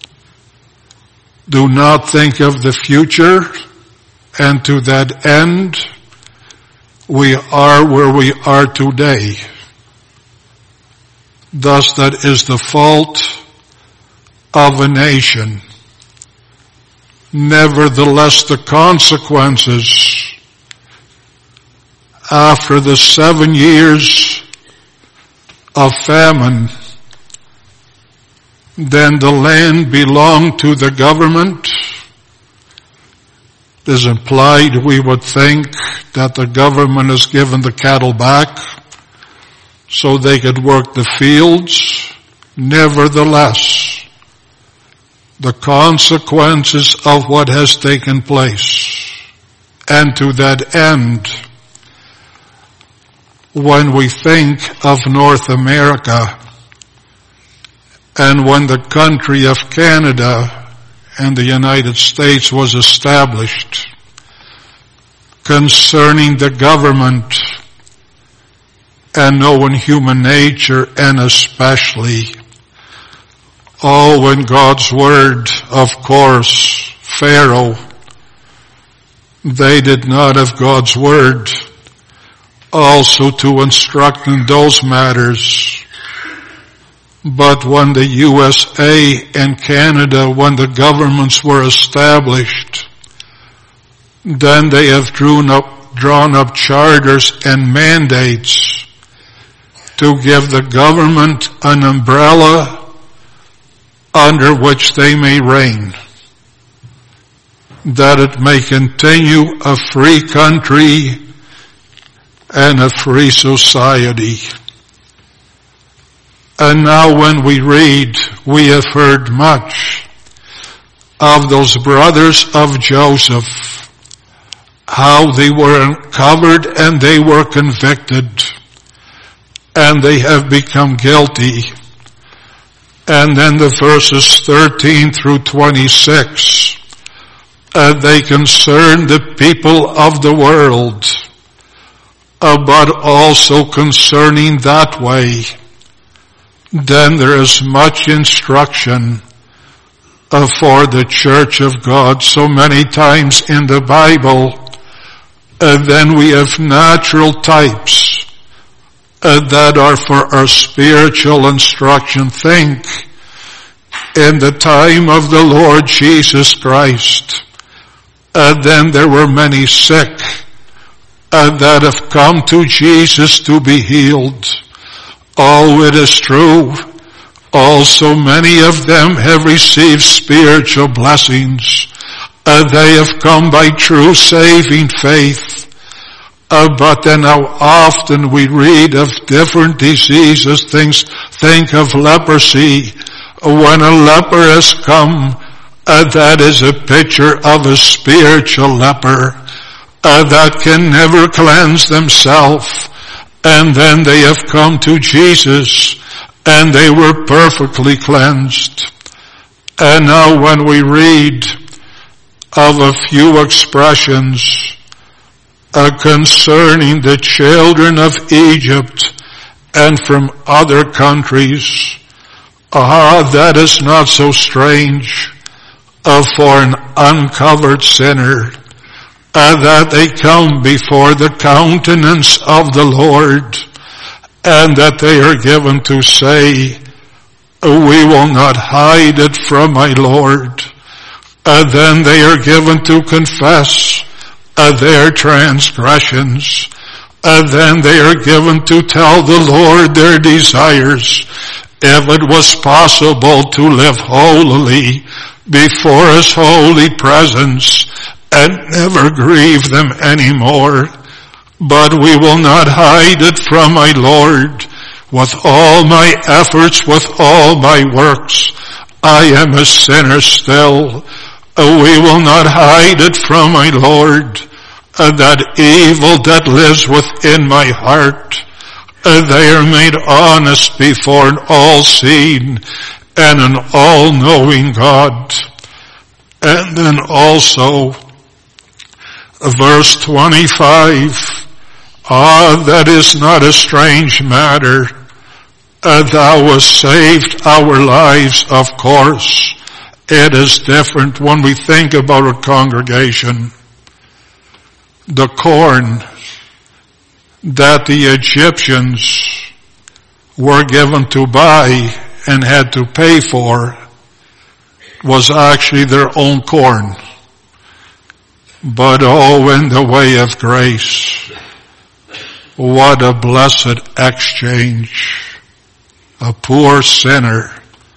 do not think of the future, and to that end, we are where we are today. Thus, that is the fault of a nation. Nevertheless, the consequences after the seven years of famine, then the land belonged to the government. It is implied, we would think, that the government has given the cattle back so they could work the fields. Nevertheless, the consequences of what has taken place, and to that end, when we think of North America, and when the country of Canada and the United States was established, concerning the government and knowing human nature, and especially, oh, when God's word, of course, Pharaoh they did not have God's word also to instruct in those matters. But when the U S A and Canada, when the governments were established, then they have drawn up, drawn up charters and mandates to give the government an umbrella under which they may reign, that it may continue a free country and a free society. And now when we read, we have heard much of those brothers of Joseph, how they were uncovered and they were convicted, and they have become guilty. And then the verses thirteen through twenty-six, uh, they concern the people of the world, uh, but also concerning that way. Then there is much instruction uh, for the church of God. So many times in the Bible, uh, then we have natural types uh, that are for our spiritual instruction. Think in the time of the Lord Jesus Christ, uh, then there were many sick uh, that have come to Jesus to be healed. Oh, it is true. Also, many of them have received spiritual blessings. Uh, they have come by true saving faith. Uh, but then how often we read of different diseases, things, think of leprosy. When a leper has come, uh, that is a picture of a spiritual leper uh, that can never cleanse themselves. And then they have come to Jesus, and they were perfectly cleansed. And now when we read of a few expressions uh, concerning the children of Egypt and from other countries, ah, that is not so strange uh, for an uncovered sinner. Uh, that they come before the countenance of the Lord, and that they are given to say, we will not hide it from my Lord. Uh, then they are given to confess uh, their transgressions. Uh, then they are given to tell the Lord their desires. If it was possible to live holily before His holy presence, and never grieve them anymore. But we will not hide it from my Lord. With all my efforts, with all my works, I am a sinner still. We will not hide it from my Lord. That evil that lives within my heart, they are made honest before an all-seeing and an all-knowing God. And then also, verse twenty-five, ah, that is not a strange matter. Uh, thou hast saved our lives, of course. It is different when we think about a congregation. The corn that the Egyptians were given to buy and had to pay for was actually their own corn. But oh, in the way of grace, what a blessed exchange. A poor sinner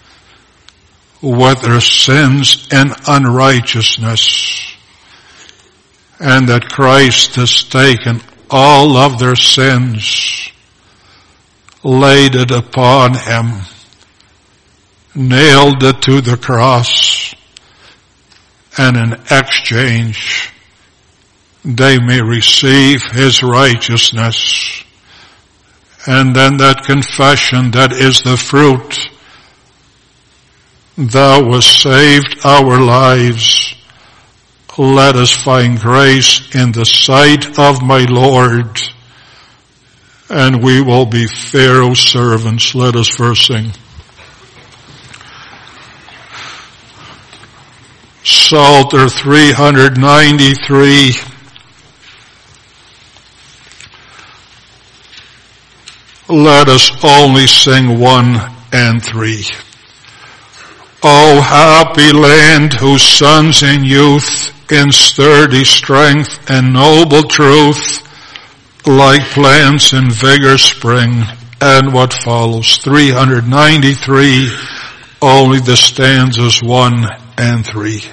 with their sins and unrighteousness, and that Christ has taken all of their sins, laid it upon Him, nailed it to the cross, and in exchange they may receive His righteousness. And then that confession that is the fruit, thou hast saved our lives. Let us find grace in the sight of my Lord, and we will be Pharaoh's servants. Let us first sing. Psalter three ninety-three, Let us only sing one and three. O happy land whose sons in youth in sturdy strength and noble truth like plants in vigor spring. And what follows? three hundred ninety-three, only the stanzas one and three.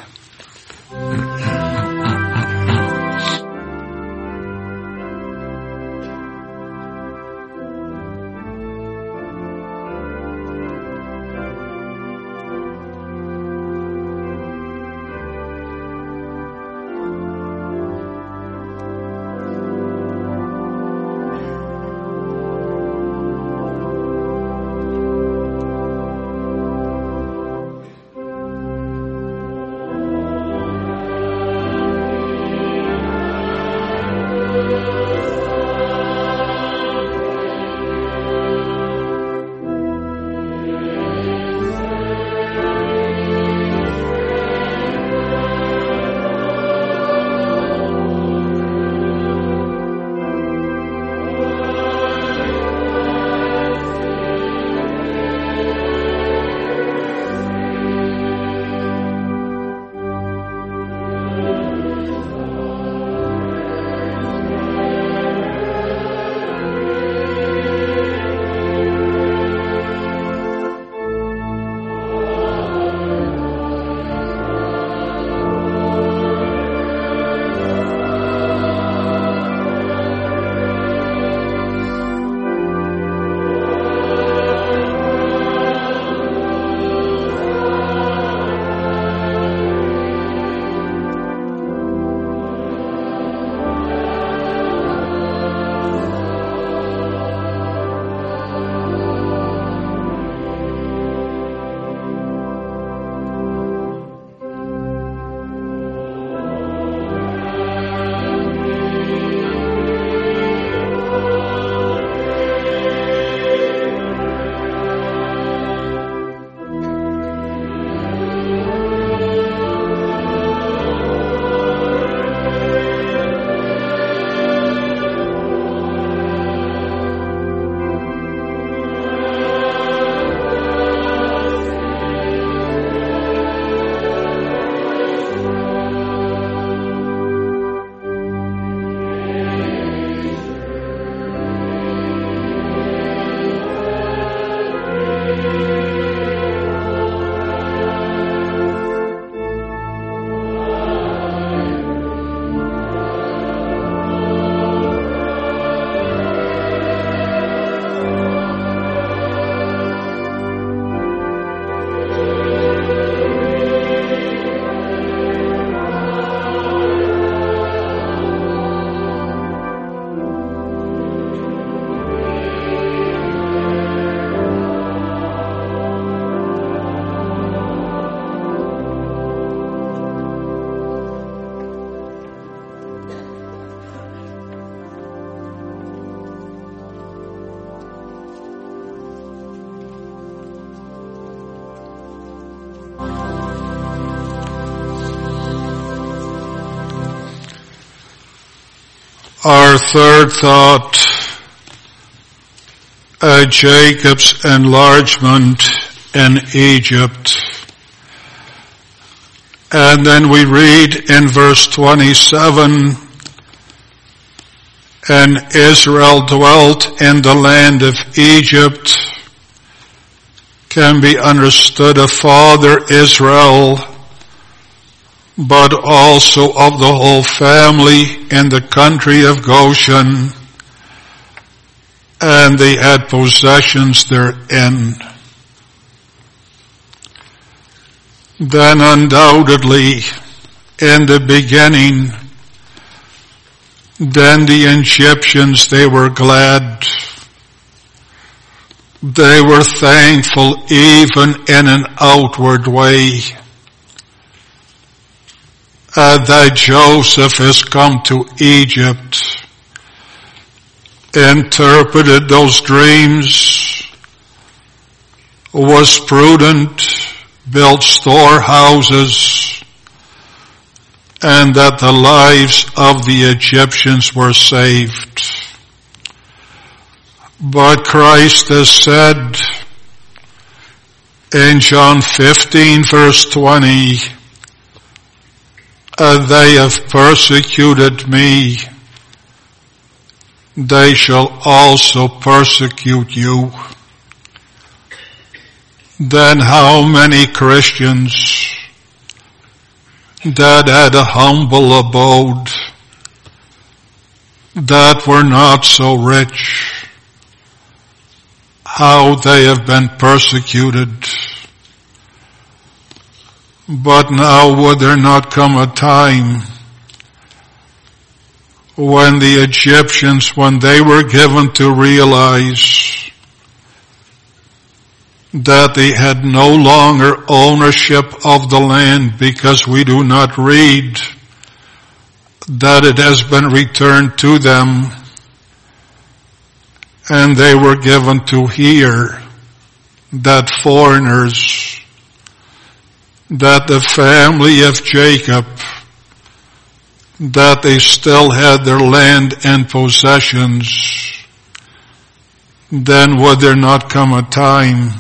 Our third thought, uh, Jacob's enlargement in Egypt. And then we read in verse twenty-seven, and Israel dwelt in the land of Egypt, can be understood of Father Israel, but also of the whole family in the country of Goshen, and they had possessions therein. Then undoubtedly, in the beginning, then the Egyptians, they were glad. They were thankful even in an outward way. Uh, that Joseph has come to Egypt, interpreted those dreams, was prudent, built storehouses, and that the lives of the Egyptians were saved. But Christ has said in John fifteen verse twenty, they have persecuted me, they shall also persecute you. Then how many Christians that had a humble abode, that were not so rich, how they have been persecuted. But now would there not come a time when the Egyptians, when they were given to realize that they had no longer ownership of the land, because we do not read that it has been returned to them, and they were given to hear that foreigners, that the family of Jacob, that they still had their land and possessions, then would there not come a time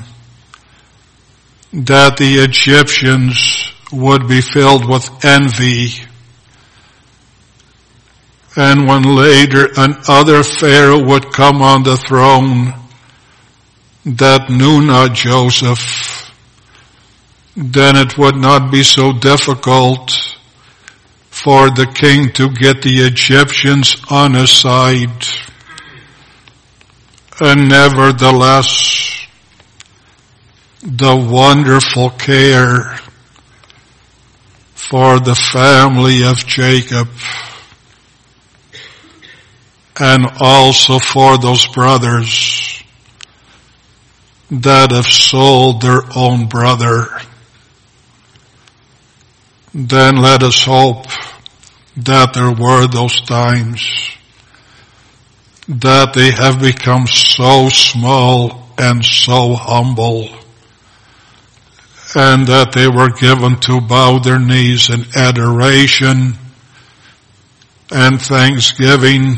that the Egyptians would be filled with envy, and when later another Pharaoh would come on the throne that knew not Joseph, then it would not be so difficult for the king to get the Egyptians on his side. And nevertheless, the wonderful care for the family of Jacob, and also for those brothers that have sold their own brother, then let us hope that there were those times that they have become so small and so humble, and that they were given to bow their knees in adoration and thanksgiving.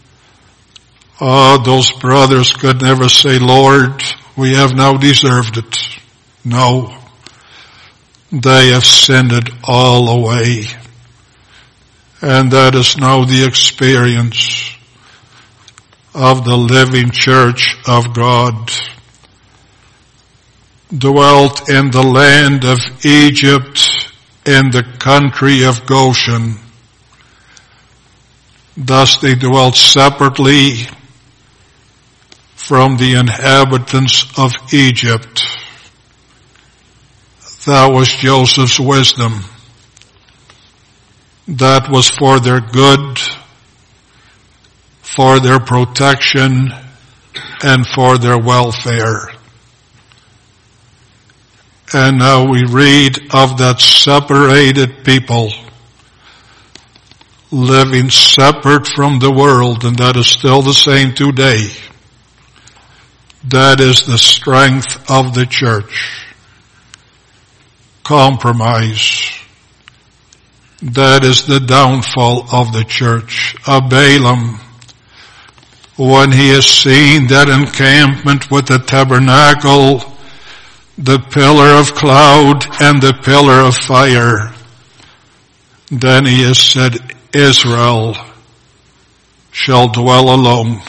Oh, those brothers could never say, Lord, we have now deserved it. No. They have sinned it all away. And that is now the experience of the living church of God. Dwelt in the land of Egypt, in the country of Goshen. Thus they dwelt separately from the inhabitants of Egypt. That was Joseph's wisdom. That was for their good, for their protection, and for their welfare. And now we read of that separated people living separate from the world, and that is still the same today. That is the strength of the church. Compromise. That is the downfall of the church. A Balaam, when he has seen that encampment with the tabernacle, the pillar of cloud and the pillar of fire, then he has said, Israel shall dwell alone.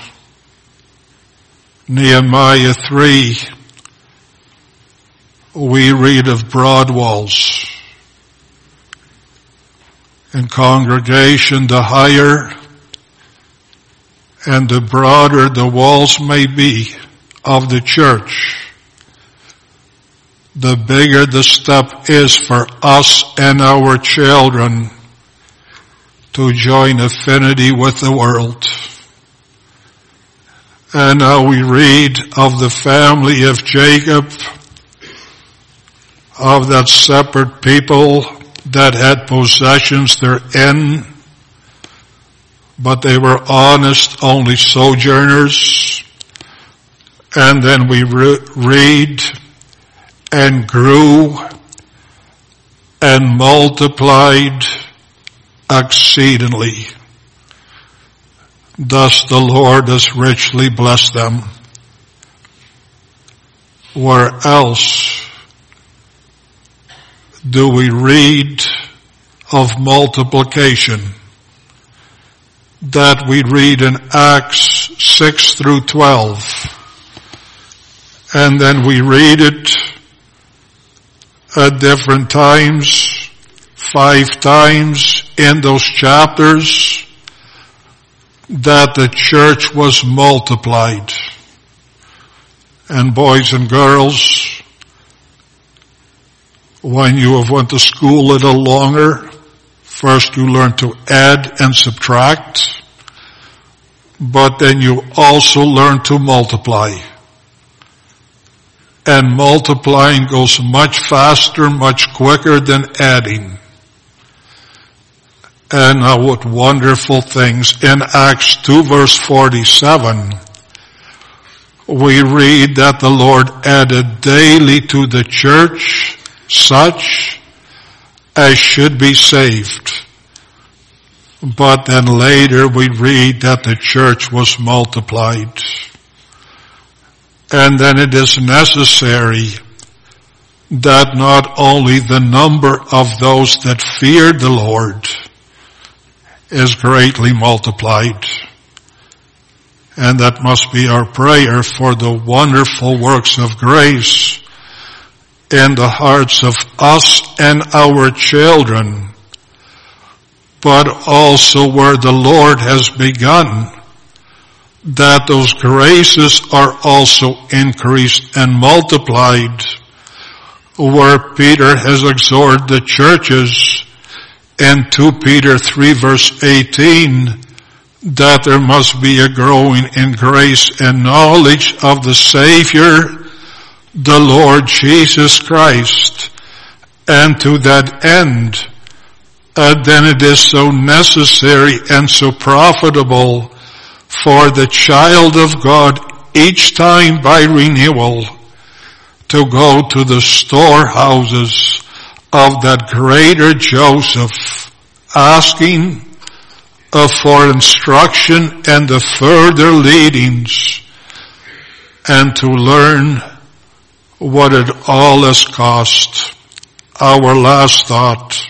Nehemiah three, we read of broad walls. In congregation, the higher and the broader the walls may be of the church, the bigger the step is for us and our children to join affinity with the world. And now we read of the family of Jacob, of that separate people that had possessions therein, but they were honest, only sojourners. And then we re- read and grew and multiplied exceedingly. Thus the Lord has richly blessed them. Where else do we read of multiplication? That we read in Acts six through twelve. And then we read it at different times, five times in those chapters, that the church was multiplied. And boys and girls, when you have went to school a little longer, first you learn to add and subtract, but then you also learn to multiply. And multiplying goes much faster, much quicker than adding. And now what wonderful things. In Acts two verse forty-seven, we read that the Lord added daily to the church such as should be saved. But then later we read that the church was multiplied. And then it is necessary that not only the number of those that feared the Lord is greatly multiplied, and that must be our prayer for the wonderful works of grace in the hearts of us and our children, but also where the Lord has begun, that those graces are also increased and multiplied, where Peter has exhorted the churches in two Peter three verse eighteen, that there must be a growing in grace and knowledge of the Savior, the Lord Jesus Christ. And to that end, uh, then it is so necessary and so profitable for the child of God each time by renewal to go to the storehouses of that greater Joseph, asking uh, for instruction and the further leadings, and to learn what it all has cost. Our last thought,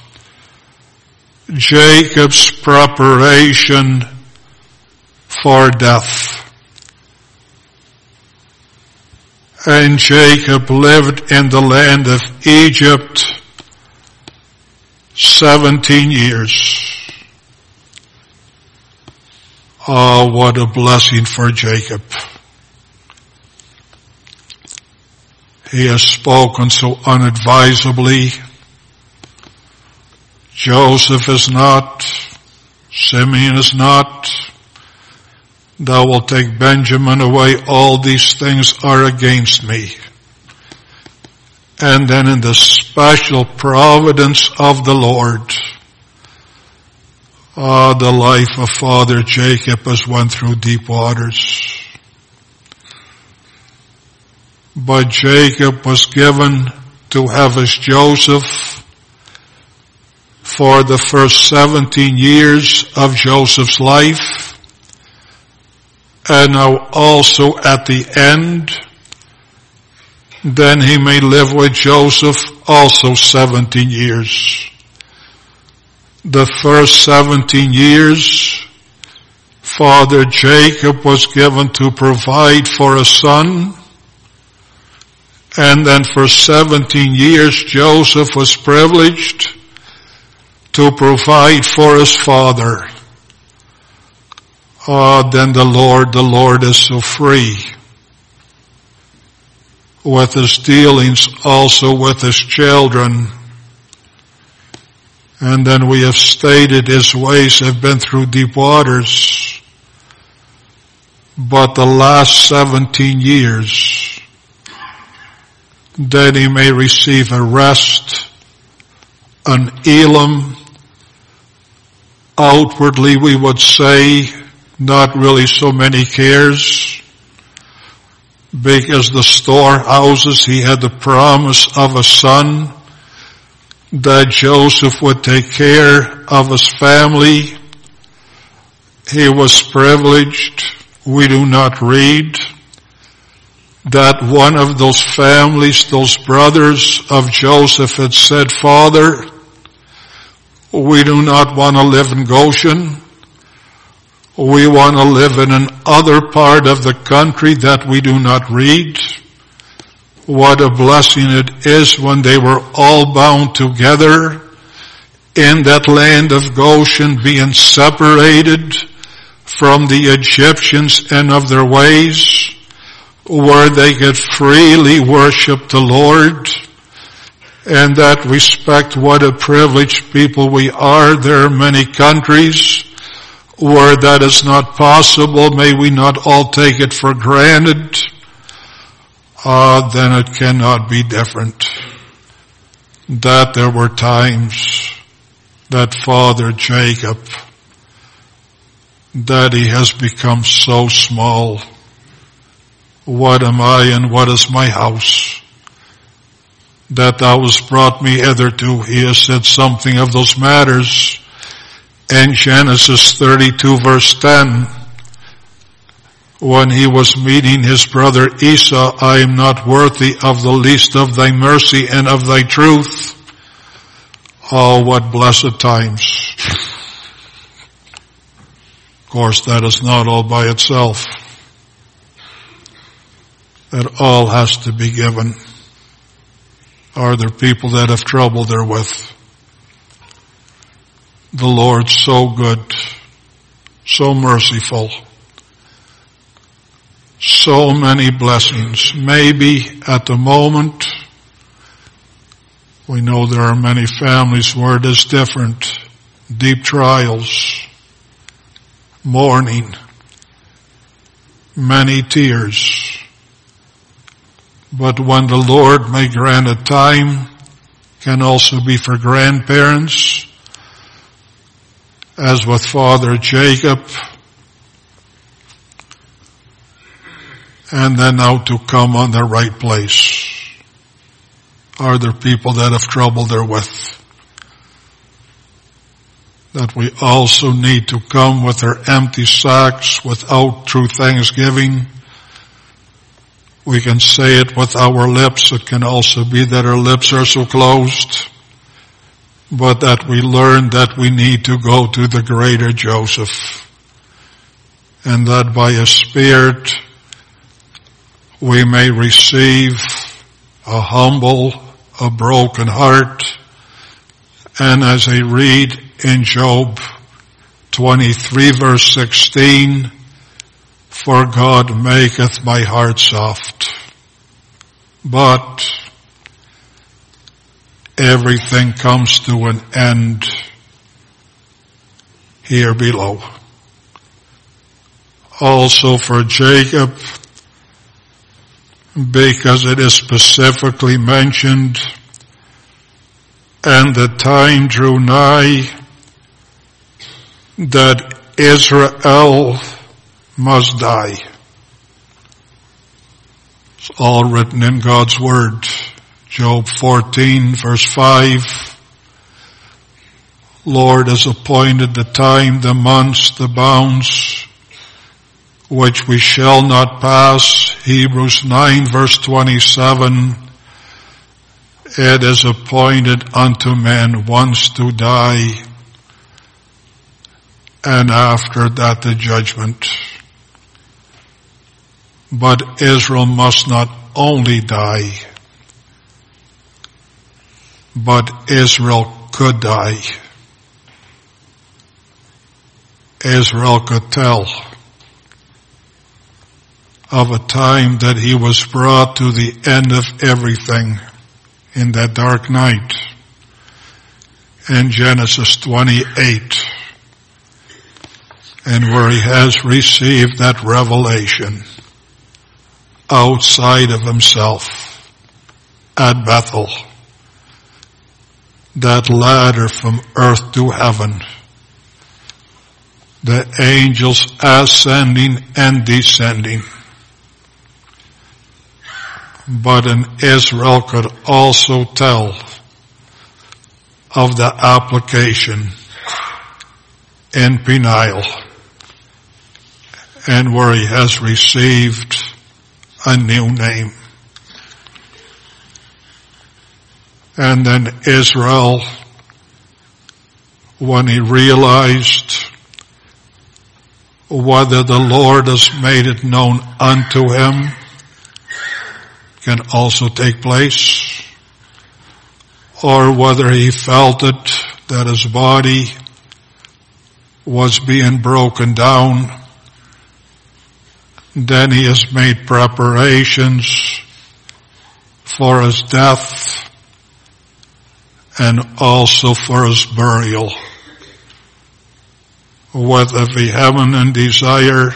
Jacob's preparation for death. And Jacob lived in the land of Egypt seventeen years. Oh, what a blessing for Jacob. He has spoken so unadvisably. Joseph is not, Simeon is not. Thou wilt take Benjamin away, all these things are against me. And then in the special providence of the Lord, ah, the life of Father Jacob has went through deep waters. But Jacob was given to have as Joseph for the first seventeen years of Joseph's life. And now also at the end, then he may live with Joseph also seventeen years. The first seventeen years, Father Jacob was given to provide for a son. And then for seventeen years, Joseph was privileged to provide for his father. Ah, oh, then the Lord, the Lord is so free with his dealings, also with his children. And then we have stated his ways have been through deep waters. But the last seventeen years, that he may receive a rest, an Elam. Outwardly we would say, not really so many cares, because the storehouses, he had the promise of a son, that Joseph would take care of his family. He was privileged. We do not read that one of those families, those brothers of Joseph had said, Father, we do not want to live in Goshen. We want to live in another part of the country that we do not read. What a blessing it is when they were all bound together in that land of Goshen, being separated from the Egyptians and of their ways, where they could freely worship the Lord. And that respect, what a privileged people we are. There are many countries where that is not possible. May we not all take it for granted. Ah, uh, then it cannot be different. That there were times that Father Jacob, that he has become so small. What am I and what is my house? That thou hast brought me hitherto. He has said something of those matters in Genesis thirty-two verse ten. When he was meeting his brother Esau, I am not worthy of the least of thy mercy and of thy truth. Oh, what blessed times. Of course, that is not all by itself. That all has to be given. Are there people that have trouble therewith? The Lord's so good, so merciful, so many blessings. Maybe at the moment, we know there are many families where it is different. Deep trials, mourning, many tears. But when the Lord may grant a time, can also be for grandparents, as with Father Jacob, and then now to come on the right place. Are there people that have trouble therewith? That we also need to come with our empty sacks without true thanksgiving. We can say it with our lips. It can also be that our lips are so closed. But that we learn that we need to go to the greater Joseph. And that by His Spirit we may receive a humble, a broken heart. And as I read in Job twenty-three verse sixteen, for God maketh my heart soft, but everything comes to an end here below. Also for Jacob, because it is specifically mentioned, and the time drew nigh that Israel must die. It's all written in God's Word. Job fourteen verse five. Lord has appointed the time, the months, the bounds, which we shall not pass. Hebrews nine verse twenty-seven. It is appointed unto men once to die, and after that the judgment. But Israel must not only die, but Israel could die. Israel could tell of a time that he was brought to the end of everything in that dark night in Genesis twenty-eight, and where he has received that revelation outside of himself at Bethel, that ladder from earth to heaven, the angels ascending and descending. But in Israel could also tell of the application in Peniel, and where he has received a new name. And then Israel, when he realized whether the Lord has made it known unto him, can also take place, or whether he felt it, that his body was being broken down, then he has made preparations for his death and also for his burial, with a vehement desire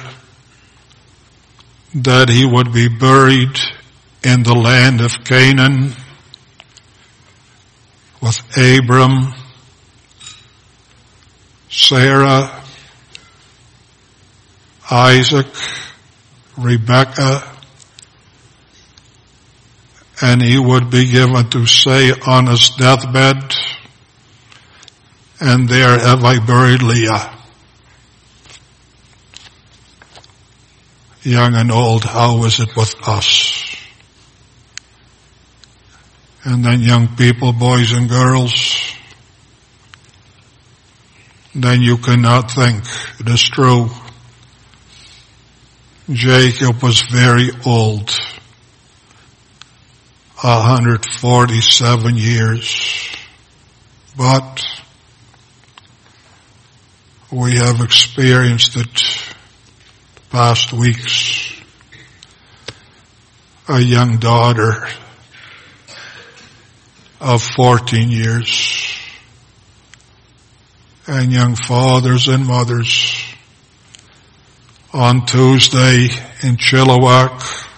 that he would be buried in the land of Canaan with Abram, Sarah, Isaac, Rebekah, and he would be given to say on his deathbed, and there have I buried Leah. Young and old, how is it with us? And then young people, boys and girls, then you cannot think. It is true. Jacob was very old, one hundred forty-seven years. But we have experienced it past weeks. A young daughter of fourteen years, and young fathers and mothers on Tuesday in Chilliwack,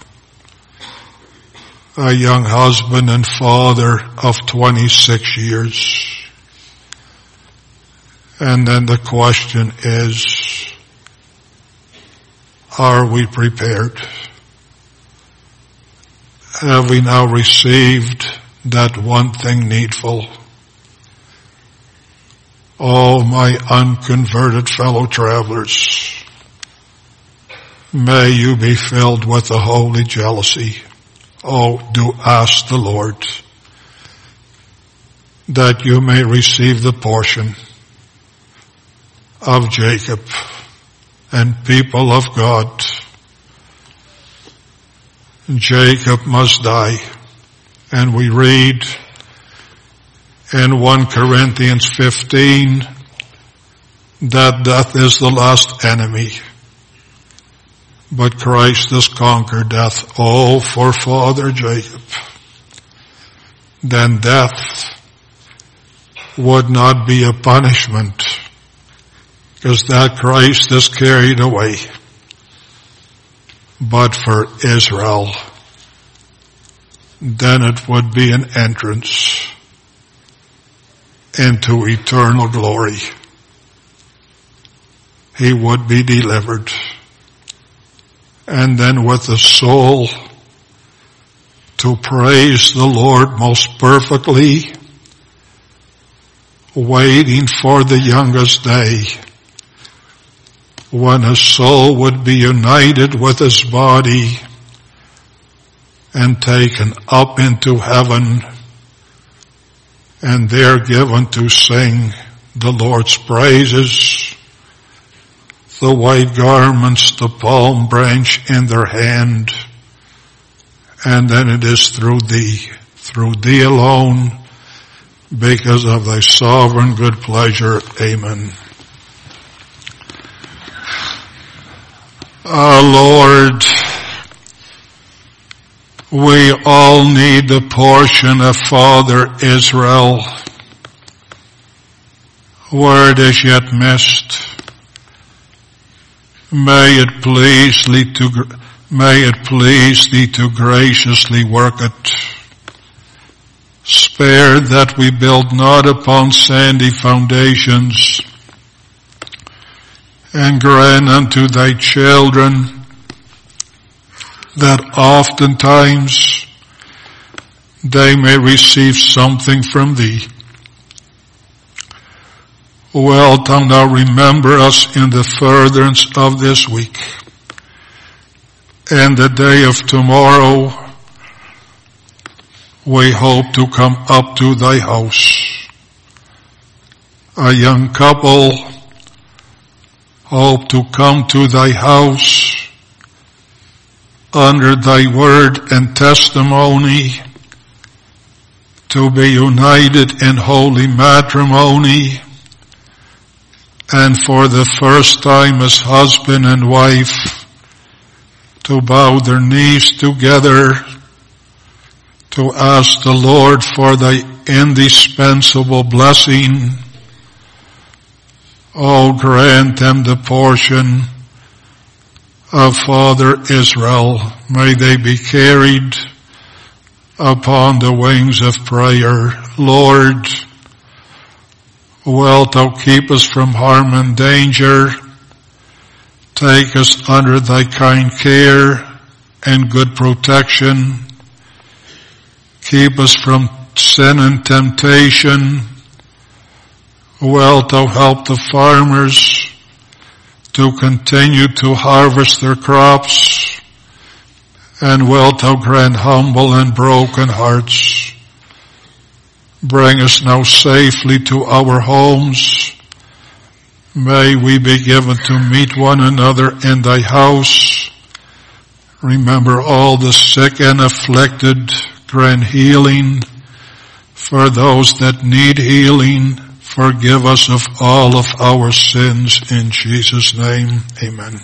a young husband and father of twenty-six years. And then the question is, are we prepared? Have we now received that one thing needful? Oh, my unconverted fellow travelers, may you be filled with the holy jealousy. Oh, do ask the Lord that you may receive the portion of Jacob and people of God. Jacob must die. And we read in First Corinthians fifteen that death is the last enemy, but Christ has conquered death. Oh, for Father Jacob, then death would not be a punishment, because that Christ is carried away. But for Israel, then it would be an entrance into eternal glory. He would be delivered. And then with the soul to praise the Lord most perfectly, waiting for the youngest day, when his soul would be united with his body and taken up into heaven, and there given to sing the Lord's praises, the white garments, the palm branch in their hand, and then it is through thee, through thee alone, because of thy sovereign good pleasure. Amen. Our Lord, we all need the portion of Father Israel, where it is yet missed. May it please thee to, may it please thee to graciously work it. Spare that we build not upon sandy foundations, and grant unto thy children that oftentimes they may receive something from thee. Wilt thou now remember us in the furtherance of this week, and the day of tomorrow, we hope to come up to thy house. A young couple hope to come to thy house under thy word and testimony, to be united in holy matrimony, and for the first time as husband and wife, to bow their knees together, to ask the Lord for thy indispensable blessing. Oh, grant them the portion of Father Israel. May they be carried upon the wings of prayer. Lord, wilt thou keep us from harm and danger? Take us under thy kind care and good protection. Keep us from sin and temptation. Wilt thou help the farmers to continue to harvest their crops, and wilt thou grant humble and broken hearts. Bring us now safely to our homes. May we be given to meet one another in thy house. Remember all the sick and afflicted. Grant healing for those that need healing. Forgive us of all of our sins. In Jesus' name, amen.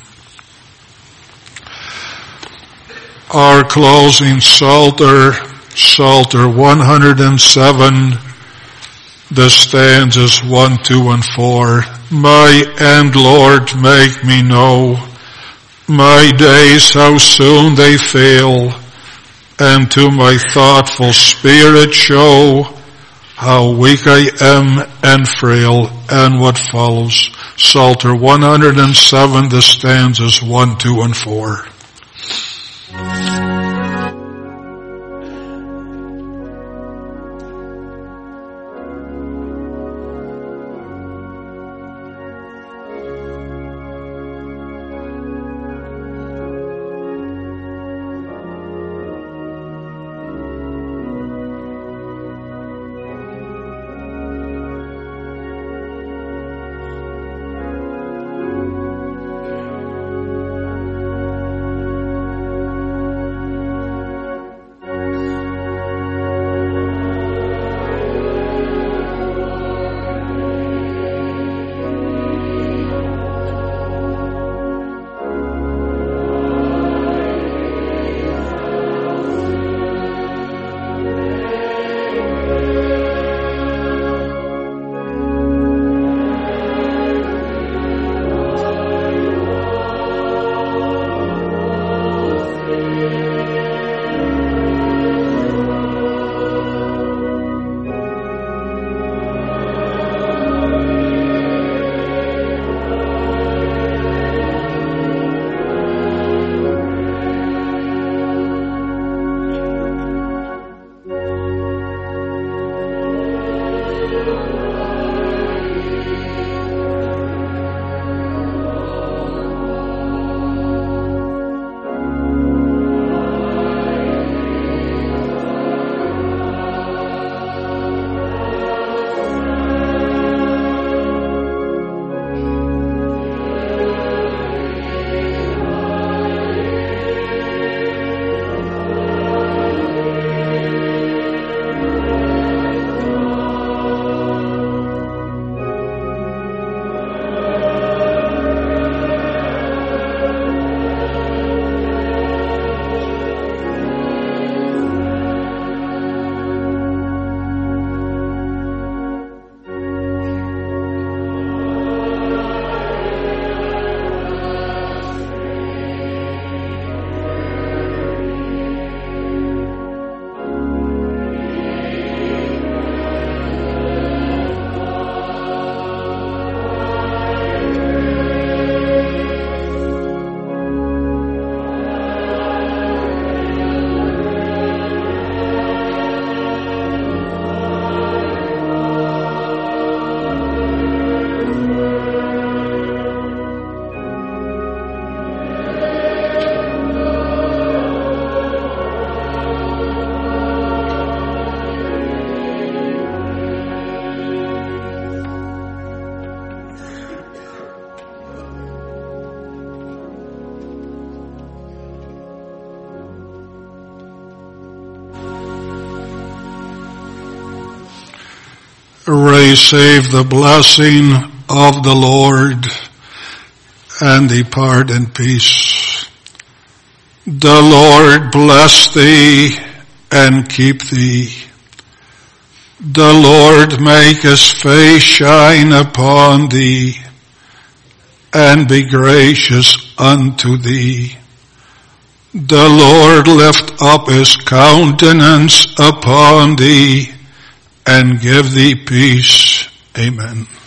Our closing Psalter, Psalter one hundred seven, the stanzas one, two, and four. My end, Lord, make me know my days, how soon they fail, and to my thoughtful spirit show how weak I am and frail. And what follows? Psalter one hundred seven, the stanzas one, two, and four. receive the blessing of the Lord and depart in peace. The Lord bless thee and keep thee. The Lord make his face shine upon thee and be gracious unto thee. The Lord lift up his countenance upon thee and give thee peace. Amen.